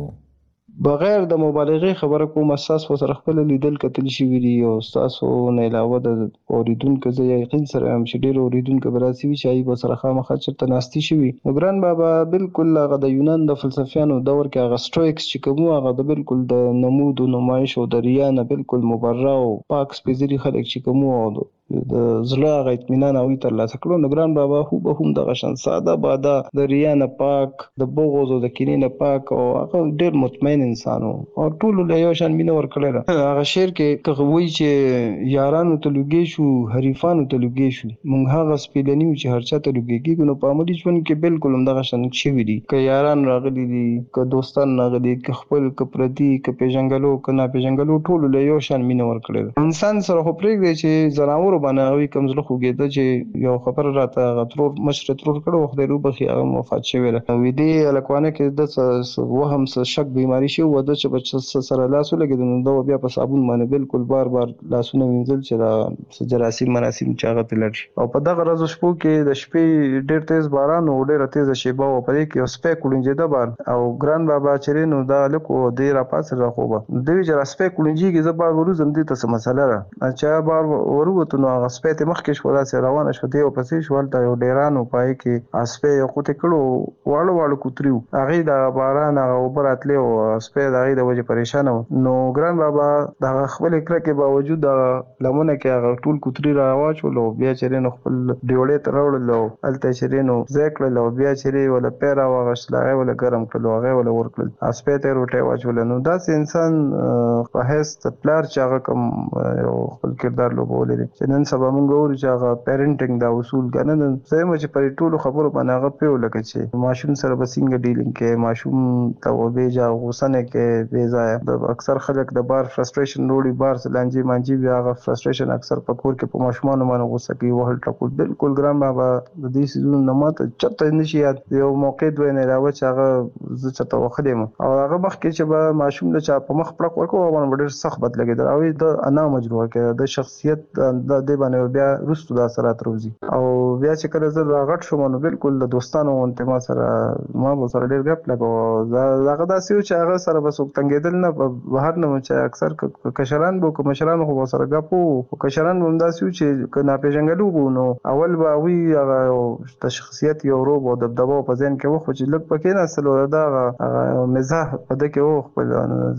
بغیر د مبالغه خبره کوم اساس وسره خپل لیدل کتل شي ویلی او تاسو نه علاوه د اوریدونکو زه یقین سره هم چې ډیر اوریدونکو براسي وی شي وسره خامخا چرته ناشتي شي نو ګران بابا بالکل هغه د یونان د فلسفیانو دور کې هغه سټویکس چې کوم هغه د بالکل د نمود او نمایش او د ریا نه بالکل مبرر او پاک سپیڅلي خلک چې کوم د زړه غ اطمینان او تر لاسه کړو نو ګران بابا خو به هم د غشن ساده بادا د ریا نه پاک د بغوز او د کینې نه پاک او هغه ډیر مطمئن انسان او ټول له یو شان مینه ور کړل هغه شعر کې ته وایي چې یارانو ته لګي شو حریفانو ته لګي شو مونږ هغه سپیلنی چې هرچا ته لګيږي نو په عملي ژوند کې بالکل هم د غشن شوی دي ک یاران راغلي دي ک دوستان راغلي ک خپل ک پردي ک پیژنګلو ک نه پیژنګلو ټول له یو شان مینه ور کړل انسان سره خو پرېږدي چې زناور باندې وی کمزله خوګیده چې یو خبر راته غترور مشر ترور کړو خدای رو بخي هغه وفات شوی و دې الکوانه کې د وهم څه شک بیماری شو و د چې بچ سره لاسو لګیدل نو بیا په صابون باندې بالکل بار لاسونه وینځل چې دا جراثیم مناسیم چاغه تلل او په دغه ورځ شپو کې د شپې ډېر تیز باران او ډېر تیز شیبه او په دې کې سپې کولنجه د بار او ګران بابا چرې نو دا لکو دې را پاس راخوبه دوی چې سپې کولنجي کې زبر ورو زم دي ته مسله را اچھا بار ورو ته نو هغه سپې ته مخکې شو داسې روانه شو دی او پسې شو هلته یو ډیرانو پای کې سپې یو قوتې کړو واړو کوتریو هغې د باران هغه اوبه راتلې او سپې د هغې د وجې پریشانه و نو ګران بابا د هغه خپلې کرکې باوجود د لمنه کې هغه ټول کوتري را واچولو بیا چېرې نو خپل ډیوړې ته راوړل او هلته چېرې نو ځای کړل او بیا چېرې وله پی راواغشتل هغې وله ګرم کړل او هغې وله ورکړل سپې ته یې روټۍ واچوله نو داسې انسان په حیث د پلار چې هغه کوم یو خپل کردار لوبولی دی چې نن سبا موږ ګورو چې هغه پیرنټینګ دا اصول که نه زه یم چې پر ټولو خبرو باندې هغه پوه لکه چې ماشوم سره به څنګه ډیلینګ کې ماشوم ته وبېجا غوسه نه کې بې ځایه اکثر خلک د بار فرسټریشن وروړي بار څه لانجې مانجې بیا هغه فرسټریشن اکثر په کور کې په ماشومانو باندې غوسه کوي وهل ټکول بالکل ګران بابا د دې څیزونو نه ماته چېرته نه شي یاد یو موقع دوی نه علاوه چې هغه زه چېرته وختلی یم او هغه مخکې چې به ماشوم د چا په مخ پړک ورکوو هغه باندې به ډېر سخت بد لګېدل او د انا مجروحه کېده د شخصیت د دې باندې بیا وروستو دا اثرات راوځي او بیا چې کله زه راغټ شوم نو بالکل د دوستانو غوندې ما به سره ډېر ګپ لګاوه هغه داسې و چې هغه سره به څوک تنګېدل نه په بهر نه چې اکثر کشران به که مشران خو به سره ګپ وو خو کشران به هم داسې و چې که ناپېژنګلو به نو اول به هغوی هغه د شخصیت یو روب او دبدبه په ذهن کې و خو چې لږ په کېناستل او د هغه مزاح په ده کې و خپل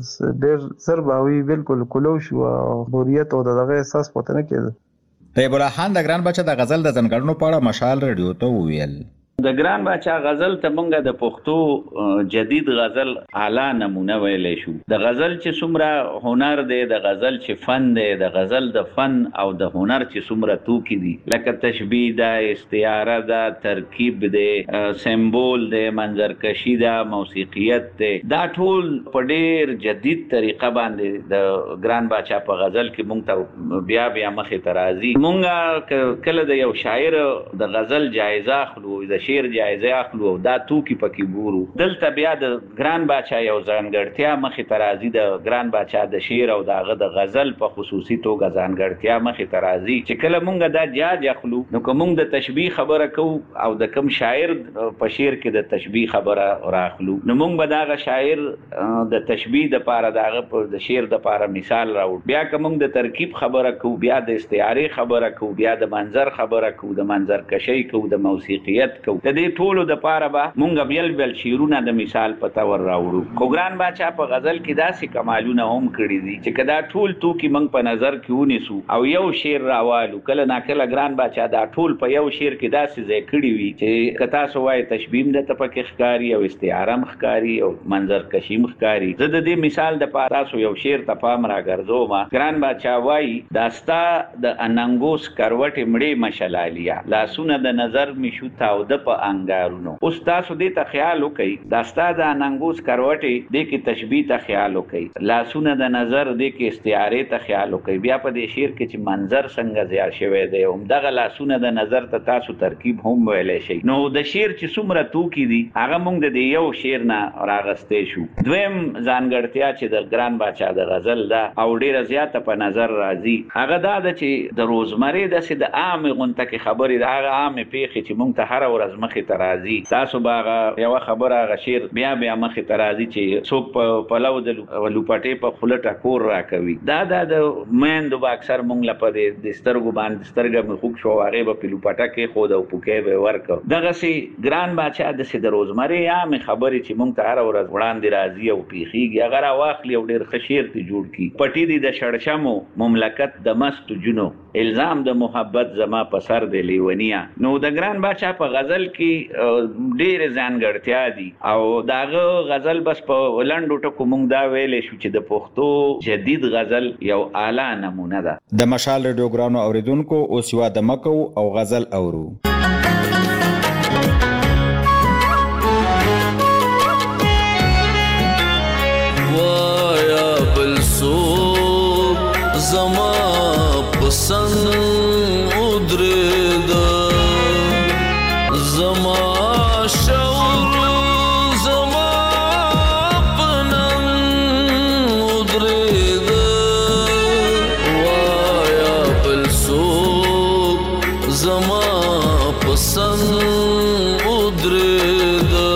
ډېر زر به هغوی بالکل کولو شو او بوریت او د دغه احساس پته نه کېده طیب الله خان د ګران بچه د غزل د ځانګړنو په اړه مشال رادیو ته وویل د ګران باچا غزل ته مونږه د پښتو جدید غزل اعلی نمونه ویلی شو د غزل چې څومره هنر دی د غزل چې فن دی د غزل د فن او د هنر چې څومره توکي دي لکه تشبیه ده استعاره ده ترکیب دی سمبول دی منظرکشي ده موسیقیت دی دا ټول په ډېر جدید طریقه باندې د ګران باچا په غزل کې مونږ ته بیا مخې ته راځي مونږه کله د یو شاعر د غزل جایزه اخلو د شعر جایزه اخلو او دا توکي پکې ګورو دلته بیا د ګران باچا یو ځانګړتیا مخې ته راځي د ګران باچا د شعر او د هغه د غزل په خصوصي توګه ځانګړتیا مخې ته راځي چې کله مونږ دا جاج اخلو نو که مونږ د تشبیه خبره کوو او د کوم شاعر په شعر کې د تشبیه خبره راخلو نو مونږ به د هغه شاعر د تشبیه دپاره د هغه د شعر دپاره مثال راوړو بیا که مونږ د ترکیب خبره کوو بیا د استعارې خبره کوو بیا د منظر خبره کوو د منظرکشۍ کوو د موسیقیت کوو د دې ټولو دپاره به مونږ بیل شعرونه د مثال په تور راوړو خو ګران باچا په غزل کې داسې کمالونه هم کړي دي چې که دا ټول توکي مونږ په نظر کې ونیسو او یو شعر راوالو کله ناکله ګران باچا دا ټول په یو شعر کې داسې ځای کړي وي چې که تاسو وایي تشبیه هم درته پکې ښکاري او استعاره هم ښکاري او منظرکشي هم ښکاري زه د دې مثال دپاره تاسو یو شعر ته پام راګرځوم ګران باچا وایي دا ستا د اننګوس کروټې مړې مشلالیا لاسونه د نظر مې شو تاوده په انګارونو اوس تاسو دې ته خیال وکړئ دا ستا د اننګوس کروټې دې کې تشبیه ته خیال وکړئ لاسونه د نظر دې کې استعارې ته خیال وکړئ بیا په دې شعر کې چې منظر څنګه زیات شوی دی همدغه لاسونه د نظر ته تاسو ترکیب هم ویلی شئ نو د شعر چې څومره توکي دي هغه مونږ د دې یو شعر نه راغستی شو دویم ځانګړتیا چې د ګران باچا د غزل ده او ډېره زیاته په نظر راځي هغه دا ده چې د روزمرې داسې د عامې غونته کې خبرې د هغه عامې پیښې چې مونږ ته هره ورځ مخې ته راځي تاسو به هغه یوه خبره هغه شعر بیا مخې ته راځي چې څوک په پلو د لوپټې په خوله ټکور راکوي دا د میندو به اکثر مونږ له په د سترګو باندې سترګه مې خوږ شو هغې به په لوپټه کېښود او پوکی به یې ورکړ دغسې ګران باچا داسې د روزمرې عامې خبرې چې مونږ ته هره ورځ وړاندې راځي او پیښیږي هغه راواخلي او ډېر ښه شعر ترې جوړ کړي پټي دي د شړشمو مملکت د مستو جونو الزام د محبت زما په سر دی لیونیه نو د ګران باچا په غزل کې ډېرې ځانګړتیا دي او د هغه غزل بس په لنډو ټکو مونږ دا ویلی شو چې د پښتو جدید غزل یو اعلی نمونه ده د مشال ریډیو ګرانو اوریدونکو اوس یوه دمه کوو او غزل اورو وایا بل څوک زما پسند ودرېده زما شعور زما په نن ودرېده وایا بل څوک زما پسند ودرېده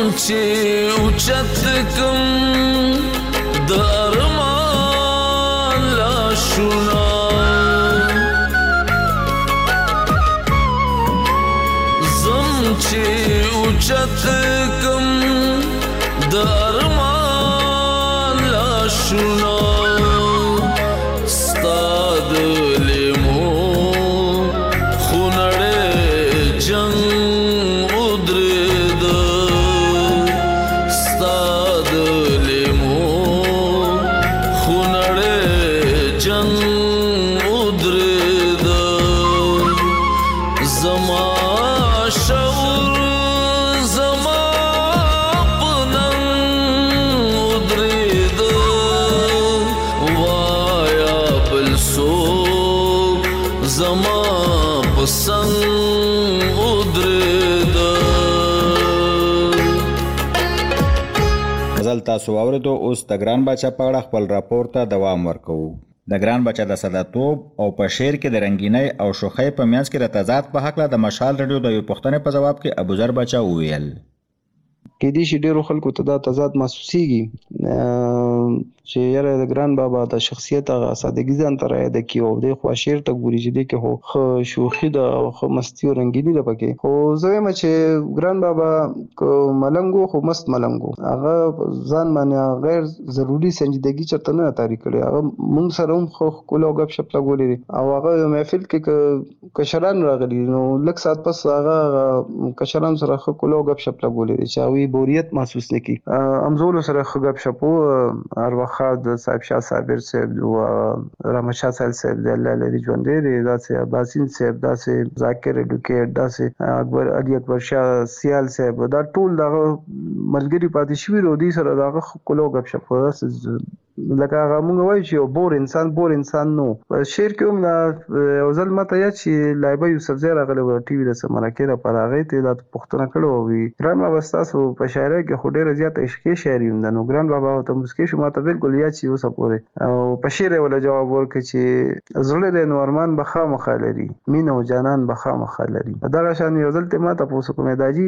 چې اوچت کم د ارمان لاشونه زم چې اوچت کم د ارمان لاشونه ستاد لیمو خونړې جنگ تاسو واوریدو اوس د ګران بچا په اړه خپل راپور ته دوام ورکوو. د ګران بچا د صداتوب او په شعر کې د رنگینۍ او شوخۍ په منځ کې د تضاد په حق له د مشال رادیو د یو پښتنې په جواب کې ابوذر بچا وویل کې دي چې ډیرو خلکو ته دا تضاد محسوسيږي چې یاره د ګران بابا د شخصیت هغه سادهګي ځان تر د کیو د خو شعر ته ګوري چې د کې خو شوخي د خو مستی او رنگینی د پکې خو زه ما چې ګران بابا ملنګو خو مست ملنګو هغه ځان باندې غیر ضروری سنجیدګي چرته نه تاریخ کړي هغه مونږ سره هم خو کولو غب شپ لګولې او هغه محفل کې کشران راغلي نو لک سات پس هغه کشران سره خو کولو غب شپ لګولې چې وی بوریت محسوس نکي امزول سره خو غب شپو هر وخت د صاحب شاه صابر صاحب او رحمت شاه صاحب د الله لري ژوند دی داسې باسین صاحب داسې ذاکر اډوکیټ داسې اکبر علي اکبر شاه سیال صاحب دا ټول دغه ملګری پاتې شوی ودي سره دغه کولو غب شپ لکه هغه مونږ وایو چې بور انسان نو شعر کې هم او ځل ماته یا چې لایبه یوسف زیر غلې و ټي وي د سمرکې را پر هغه ته د پښتنه کړو وي ګران بابا تاسو په شاعرۍ کې خو ډېر زیات عشقي شاعري هم ده نو ګران بابا ته مسکې شو ماته بالکل یا چې اوسه پورې او په شعر ولا جواب ورکړي چې زړه د نورمان بخا مخالري مين او جانان بخا مخالري دا شان یو ځل ته ماته پوسو کومه داجی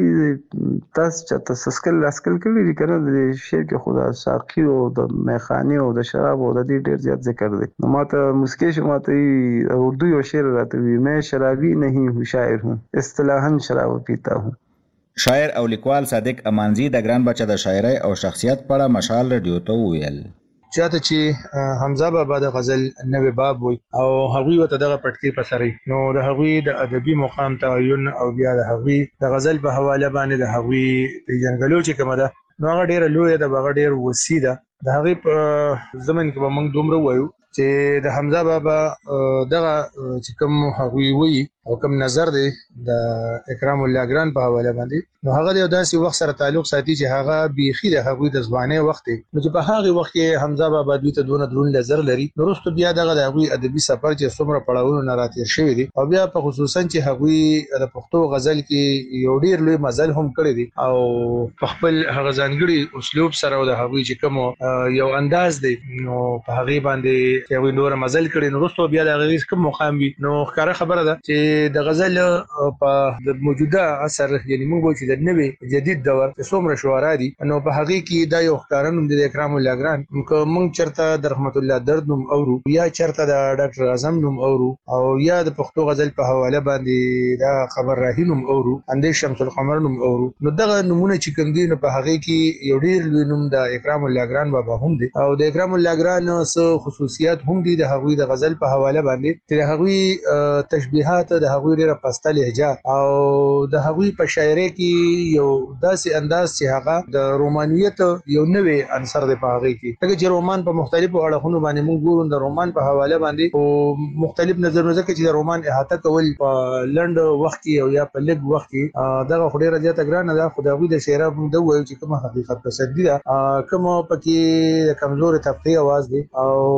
تاسو چې تاسو اسکل کړی کنه د شعر کې خدا ساقي او د میخانه او د شراب او د دې ډیر زیات ذکر دی نو ماته مسکې شو ماته اردو یو شعر راته وی میں شرابی نہیں ہوں شاعر ہوں اصطلاحاً شراب پیتا ہوں. شاعر او لیکوال صادق امانزی د ګران بچا د شاعرۍ او شخصیت په اړه مشال رادیو ته ویل چاته چې حمزه بابا د غزل نوې باب وي او هغوی وته دغه پټکی پسري نو د هغوی د ادبي مقام تعین او بیا د هغوی د غزل په حواله باندې د هغوی د جنګلو چې کومه ده نو هغه ډیره لوی ده هغه ډیر وسیع ده د هغه په زمن کې به موږ دومره وایو چې د حمزه بابا دغه چې کوم هغوی وي او کوم نظر دی د اکرام الله ګران په حواله باندې نو هغه د داسې وخت سره تعلق ساتي چې هغه بيخي د هغوی د ځواني وخت نو چې په هغه وخت کې حمزه بابا دوی ته دونه درون نظر لري نو وروسته بیا دغه د هغوی ادبي سفر چې څومره پړاوونه نه راتیر شوی دی او بیا په خصوصا چې هغوی د پښتو غزل کې یو ډیر لوی مزل هم کړی دی او په خپل هغه ځانګړي اسلوب سره او د هغوی چې کوم یو انداز دی نو په هغه باندې چې هغوی نور مزل کړي نو وروسته بیا د هغوی کوم مقام وي نو ښکاره خبره ده چې د غزل په موجوده عصر یعنی موږ چې د نوې جدید دور په څومره شعرا دي نو په هغه کې دا یو ښکارنوم د اکرام الله ګران موږ چرته د رحمت الله درد نوم اورو یا چرته د ډاکټر اعظم نوم اورو او یا د پښتو غزل په حواله باندې دا خبر راهی نوم اورو اندیش شمس القمر نوم اورو نو دغه نمونه چې کوم دي نو په هغه کې یو ډیر لوی نوم د اکرام الله ګران بابا هم دي او د اکرام الله ګران څو خصوصیات هم دي د هغوی د غزل په حواله باندې چې د هغوی تشبیهات د هغوی ډیره پسته لهجه او د هغوی په شاعرۍ کې یو داسې انداز چې هغه د رومانویت یو نوې عنصر دی په هغه کې لکه چې رومان په مختلفو اړخونو باندې موږ ګورو د رومان په حواله باندې او مختلف نظرونه ځکه چې د رومان احاطه کول په لنډ وخت کې او یا په لږ وخت کې دغه خو ډیره زیاته ګرانه ده خو د هغوی د شعر موږ د وایو چې کومه حقیقت پسندي ده کومه پکې کمزور طبقه आवाज دی او د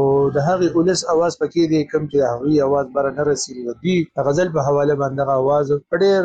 د هغه ولس आवाज پکې دی کوم چې هغه आवाज بار نه رسیدي دی غزل په حواله باندې आवाज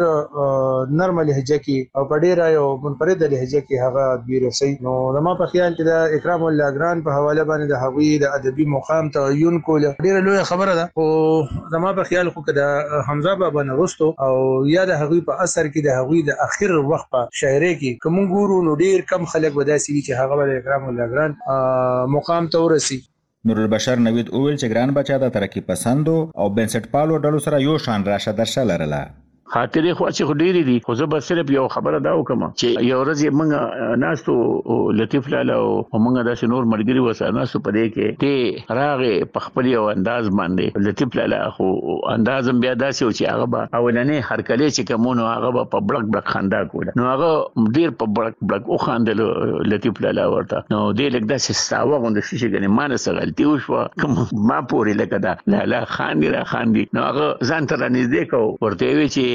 ډېر نرم لهجه کې او ډېر یو منفرد لهجه کې هغه بیرسي نو زما په خیال کې د اکرام الله ګران په حواله باندې د هغوی د ادبي مقام تعین کول ډېر لوی خبره ده او زما په خیال خو کده حمزه بابا نغستو او یا د هغوی په اثر کې د هغوی د اخر وخت په شاعري کې کوم ګورو نو ډېر کم خلک وداسي چې هغه د اکرام الله ګران مقام ته ورسي. نور البشر نوید اویل چې ګران بچا د ترقی پسندو او بنسټ پالو ډلو سره یو شان راشه درشه لرله. خاطرې خو چې ډېری دي خو زه به صرف یو خبره دا وکم چې یو ورځ موږ ناستو لطیف لاله او موږ داسې نور ملګري وسه ناستو په دې کې ته راغې په خپل یو انداز باندې لطیف لاله خو انداز بیا داسې و چې هغه به اولنې هرکلی چې کومونو هغه به په بړک بړک خندا کوله نو هغه ډېر په بړک بړک وخاندل لطیف لاله ورته نو دې لږ داسې ستاوه غوندې شي چې ما نه څه غلطي وشوه کوم ما پورې لکه دا لاله خاندي را خاندي نو هغه ځان ته رانږدې کو ورته وی چې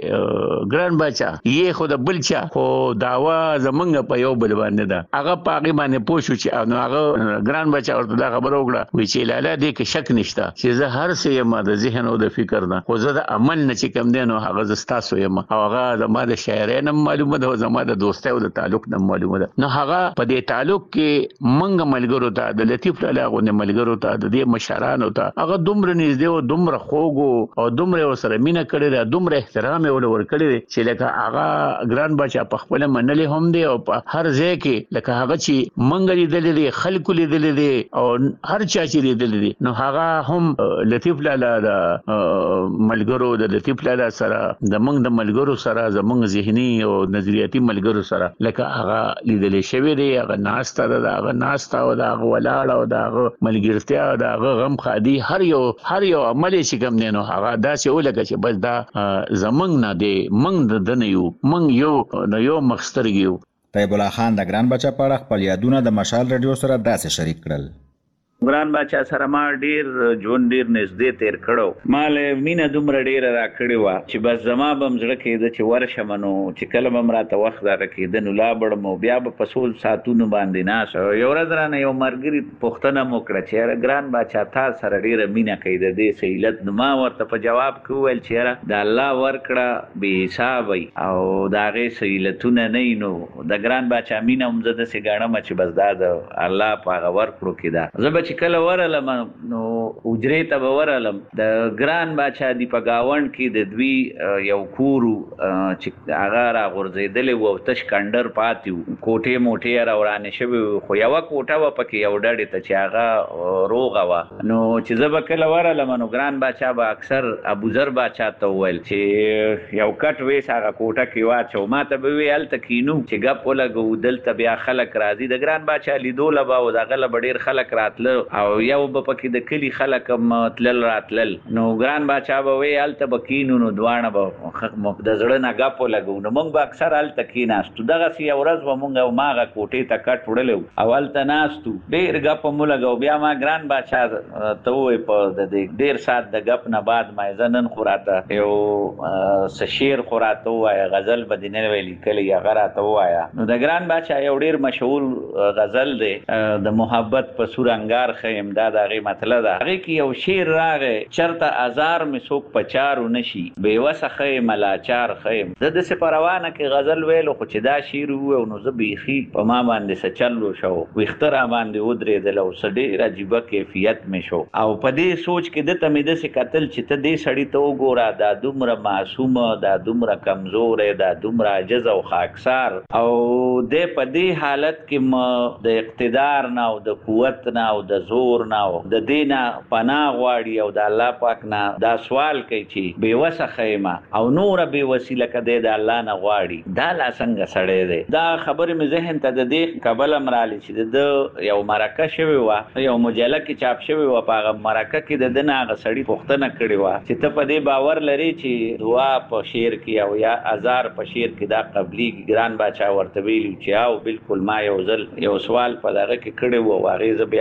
ګران بچا یې خو د بلچا خو داوا زمنګ په یو بل باندې ده هغه پاغي باندې پوښو چې نو هغه ګران بچا ورته دا خبر وکړه وی چې لاله دې کې شک نشته چې زه هر څه یم د ذهن او د فکر نه خو زه د عمل نه چې کم دین او هغه زستاسو یم او هغه زما د شاعرۍ نه معلومه ده او زما د دوستۍ او د تعلق نه معلومه ده نو هغه په دې تعلق کې منګ ملګرو ته د لطیف لاله غو ملګرو ته د دې مشرانو ته هغه دومره نږدې او دومره خوږو او دومره سره مینه کړې ده دومره احترام ورکړي چې لکه هغه ګران بچا په خپل منلې هم دی او په هر ځای کې لکه هغه چې منګلي دلې خلکو لیدلې او هر چا چې لیدلې نو هغه هم لطیف لاله د ملګرو د لطیف لاله سره د منګ د ملګرو سره زمونږ ذهني او نظریاتي ملګرو سره لکه هغه لیدلې شوی دی هغه ناسته ده هغه ناسته او هغه ولاړ او هغه ملګرتیا او هغه غم خادي هر یو عمل چې کوم دی نو هغه داسې ولګه چې بس دا زمونږ نه دی منګ د نه یو منګ یو مخسترګیو. طیب الله خان د ګران بچا په اړه خپل یادونه د مشال رادیو سره داسې شریک کړل. ګران بچا سره ما ډیر ژوند ډیر نږدې تیر کړو مال مینا دومره ډیر را کړی و چې بس زما بم زړه کې د چې ورشه منو چې کله بم راته وخت را کېد نو لا بړم بیا په پسول ساتونو باندې ناس یو ورځ رانه یو مرګري پښتنه مو کړه چې ګران بچا تا سره ډیر مینا کوي د دې سہیلت نو ما ورته په جواب کې ویل چې د الله ورکړه به حساب او دا غي سہیلتونه نه نو د ګران بچا مینا هم زده سي غاڼه چې بس دا د الله په غور کړو کې دا چې کله ورلم نو اجرې ته ورلم د ګران بچا دی په گاوند کې د دوی یو کورو چې هغه را غورځیدلې وو تش کندر پاتیو کوټه موټه را ورانه شوی خو یو کوټه و پکې یو ډډې ته چې هغه روغه و نو چې زب کله ورلم نو ګران بچا به اکثر ابو ذر بچا ته ویل چې یو کټ وېس هغه کوټه کې واچو ماته به ویل تکینو چې غپ ولګو دلته بیا خلک راځي د ګران بچا لیدول به او دغه ډیر خلک راتل او یو به پکې د کلی خلک تلل راتلل نو ګران بچا به وی الته بکینو نو دوانه به د زړه نه غپ لګو نو موږ به اکثر الته کیناستو دغه سی ورځ به موږ ماغه کوټې ته کټ وړلو اول ته ناستو ډیر غپ مو لګو بیا ما ګران بچا ته وی په د ډیر سات د غپ نه بعد ما زنن خوراته یو شعر خوراته وای غزل بدینه ویلی کلی غراته وای نو د ګران بچا یو ډیر مشهور غزل دی د محبت په سورنګار خیم دا دغه مطلب ده هغه کې یو شعر راغی چرته ازار می سوک پچارو نشي بے وسخه ملاچار خیم د دې سپروانه کې غزل ویلو خو چې دا شعر وو نو زه بیخي په ما باندې سچلو شو وختره باندې ودرې د لو سړي عجیب کیفیت می شو او په دې سوچ کې د تمې د قتل چې ته دې سړی ته وګوره دا دومره معصوم دا دومره کمزور دا دومره عجز او خاکسار او د په دې حالت کې د اقتدار نه او د قوت نه او د زور نه او د دینا پناه غواړي او د الله پاک نه دا سوال کوي چې بے وسه ما او نور بے وسیله کده د الله نه غواړي دا لا څنګه سړی دی دا خبره مې ذهن ته د دې قبل امرالي چې د یو مرکه شوی و یو مجله کې چاپ شوی و په مرکه کې د دنا غ سړی پښتنه کړی و چې ته په دې باور لري چې دعا په شعر کې او یا ازار په شعر کې دا قبلي ګران بچا ورته ویلو چې او بالکل ما یو ځل یو سوال په دغه کې کړی و واغې ز بیا ډیر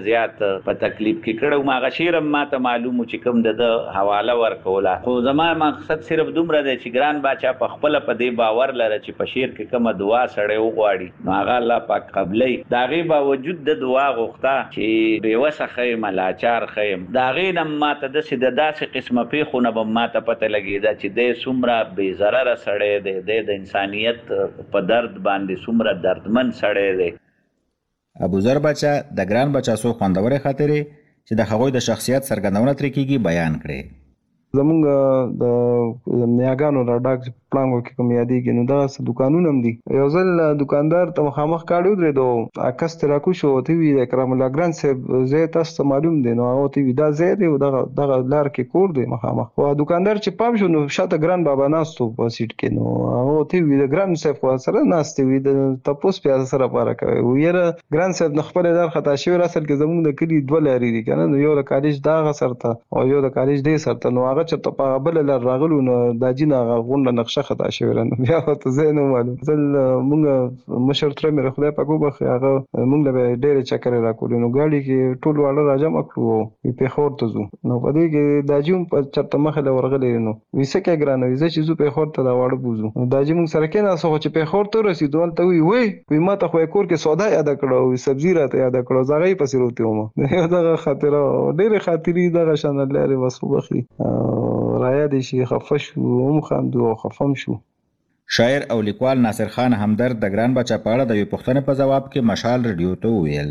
زیات په تکلیف کې کړو. ما غشیرم ماته معلومو چې کوم د حواله ورکوله، خو زما مقصد صرف دومره دی چې ګران باچا په خپل په دې باور لره چې په شعر کې کومه دعا سړی وغواړي نو هغه الله پاک قبلې. د هغې باوجود د دعا غوښته چې بېوسه ښیم لاچار ښیم، د هغې نه ماته داسې قسمه پیښو نه به ماته پته لګېده چې دی څومره بې ضرره سړی دی، دی د انسانیت په درد باندې څومره دردمن سړی دی. ابوذر باچا د ګران باچا څو خوندورې خاطرې چې د هغوی د شخصیت څرګندونه ترې کېږي بیان کړې. زمونږ د میاګانو را ډاک پړانګو کې کوم یادېږي نو دغسې دوکانونه هم دي. یو ځل دوکاندار ته مخامخ کاڼي ودرېدو، عکس ترې راکوشو، ورته ویي د اکرام الله ګران صاحب ځای تاسو ته معلوم دی؟ نو هغه ورته ویي دا ځای دی دغه لار کې کور دی مخامخ. خو دوکاندار چې پام شو نو شاته ګران بابا ناست و په سیټ کې، نو هغه ورته ویي د ګران صاحب خو سره ناست وي، د تپوس پې سره پاره کوي. یاره ګران صاحب نه خپله لار خطا شوې، اصل کې زمونږ د کلي دوه لارې دي که نه، نو یو د کالج دغه سر ته او یو د کالج دې سر ته، نو هغه چېرته په هغه بله لار راغلو نو دا جي نه هغه غونډه نقشه خطا شوې ده، بیا ورته ځای نه معلوم. ځل مونږ مشر تره مې خدای پاک وبخښي، هغه مونږ له به یې ډېرې چکرې راکولې، نو ګاډي کې ټول واړه راجمع کړو وي پېښور ته ځو. نو په دې کې دا جي هم چېرته مخې له ورغلی نو وي څه کوې ګرانه، وي زه چې ځو پېښور ته دا واړه بوځو. نو دا جي مونږ سره کېناستو، خو چې پېښور ته ورسېدو هلته وي ما ته خو یې کور کې سودا یاده کړه، وي سبزي راته یاده کړه، زه هغه یې پسې روتې وم. یو دغه خاطره ډېرې خاطرې دغه شان الله دې بس وبخښي رایادې شي. خفه شو هم خاندو او خفه هم شو. شاعر او لیکوال ناصر خان همدرد د ګران باچا په اړه د یوې پوښتنې په ځواب کې مشال ریډیو ته وویل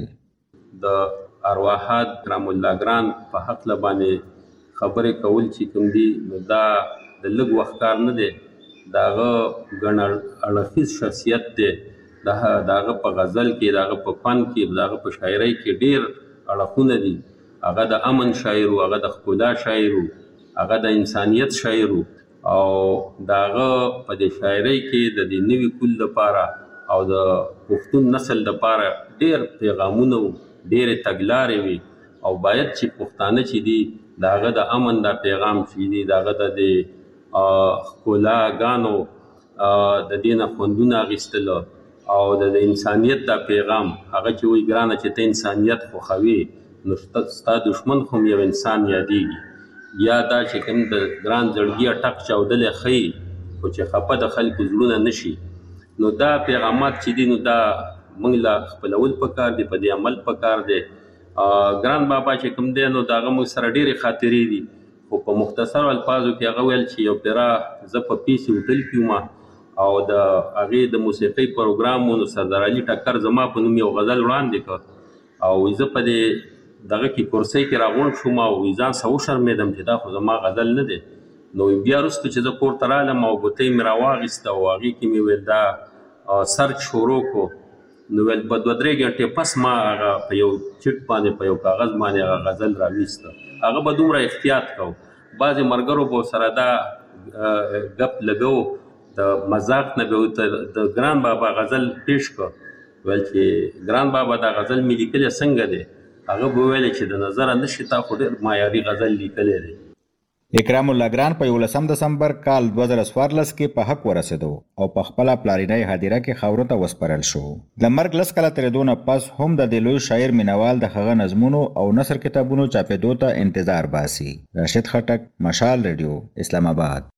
د ارواحات کرام الله ګران په حقله باندې خبرې کول چې کوم دي نو دا د لږ وخت کار نه دی، د هغه ګڼ اړخیز شخصیت دی، د هغه په غزل کې، د هغه په فن کې، د هغه په شاعرۍ کې ډېر اړخونه دي. هغه د امن شاعر و، هغه د ښکلا شاعر و، هغه د انسانیت شاعر و، او د هغه په دې شاعرۍ کې د دې نوي کول دپاره او د پښتون نسل دپاره ډېر پیغامونه و، ډېرې تګلارې وي، او باید چې پښتانه چې دي د هغه د امن دا پیغام چې دي، د هغه د دې ښکلاګانو د دې نه خوندونه اخیستله او د انسانیت دا پیغام، هغه چې وایي ګرانه چې ته انسانیت خوښوي نو ستا دشمن خو هم یو انسان یادېږي. یا دا چې کوم د ګران زړګي ټک چاودلی ښیي خو چې خفه د خلکو زړونه نه شي، نو دا پیغامات چې دي نو دا موږ له خپلول پکار دي، په دې عمل پکار دی. ګران بابا چې کوم دی نو د هغه موږ سره ډېرې خاطرې دي، خو په مختصرو الفاظو کې هغه ویل چې یو پیرا زه په پیسې هوټل کې وم او د هغې د موسیقۍ پروګرام و، نو سردار علي ټکر زما په نوم یو غزل وړاندې کړ او زه په دې دغه کې کرسۍ کې راغونډ شوم او ځان څه وشرمېدم چې دا خو زما غزل نه دی. نو بیا وروسته چې زه کور ته رالم او ګوتۍ مې راواخیسته او هغې کې مې ویل دا سرچ شروع کړو، نو ویل په 2-3 ګنټې پس ما هغه په یو چټ باندې په یو کاغذ باندې هغه غزل راویسته. هغه به دومره احتیاط کو، بعضې ملګرو به ورسره دا ګپ لګو، د مذاق نه به ورته د ګران بابا غزل پیش کړ، ویل چې ګران بابا دا غزل مې لیکلی څنګه دی؟ هغه به ویلی چې د نظره نه شي تا خو ډېر معیاري غزل لیکلی دی. اکرام الله ګران په 11 دسمبر کال 2014 کې په حق ورسېدو او په خپله پلارینۍ هدیره کې خاورو ته وسپارل شو. د مرګ 10 کاله تېرېدو نه پس هم د دې لوی شاعر مینوال د هغه نظمونو او نثر کتابونو چاپېدو ته انتظار باسي. راشد خټک، مشال ریډیو، اسلام آباد.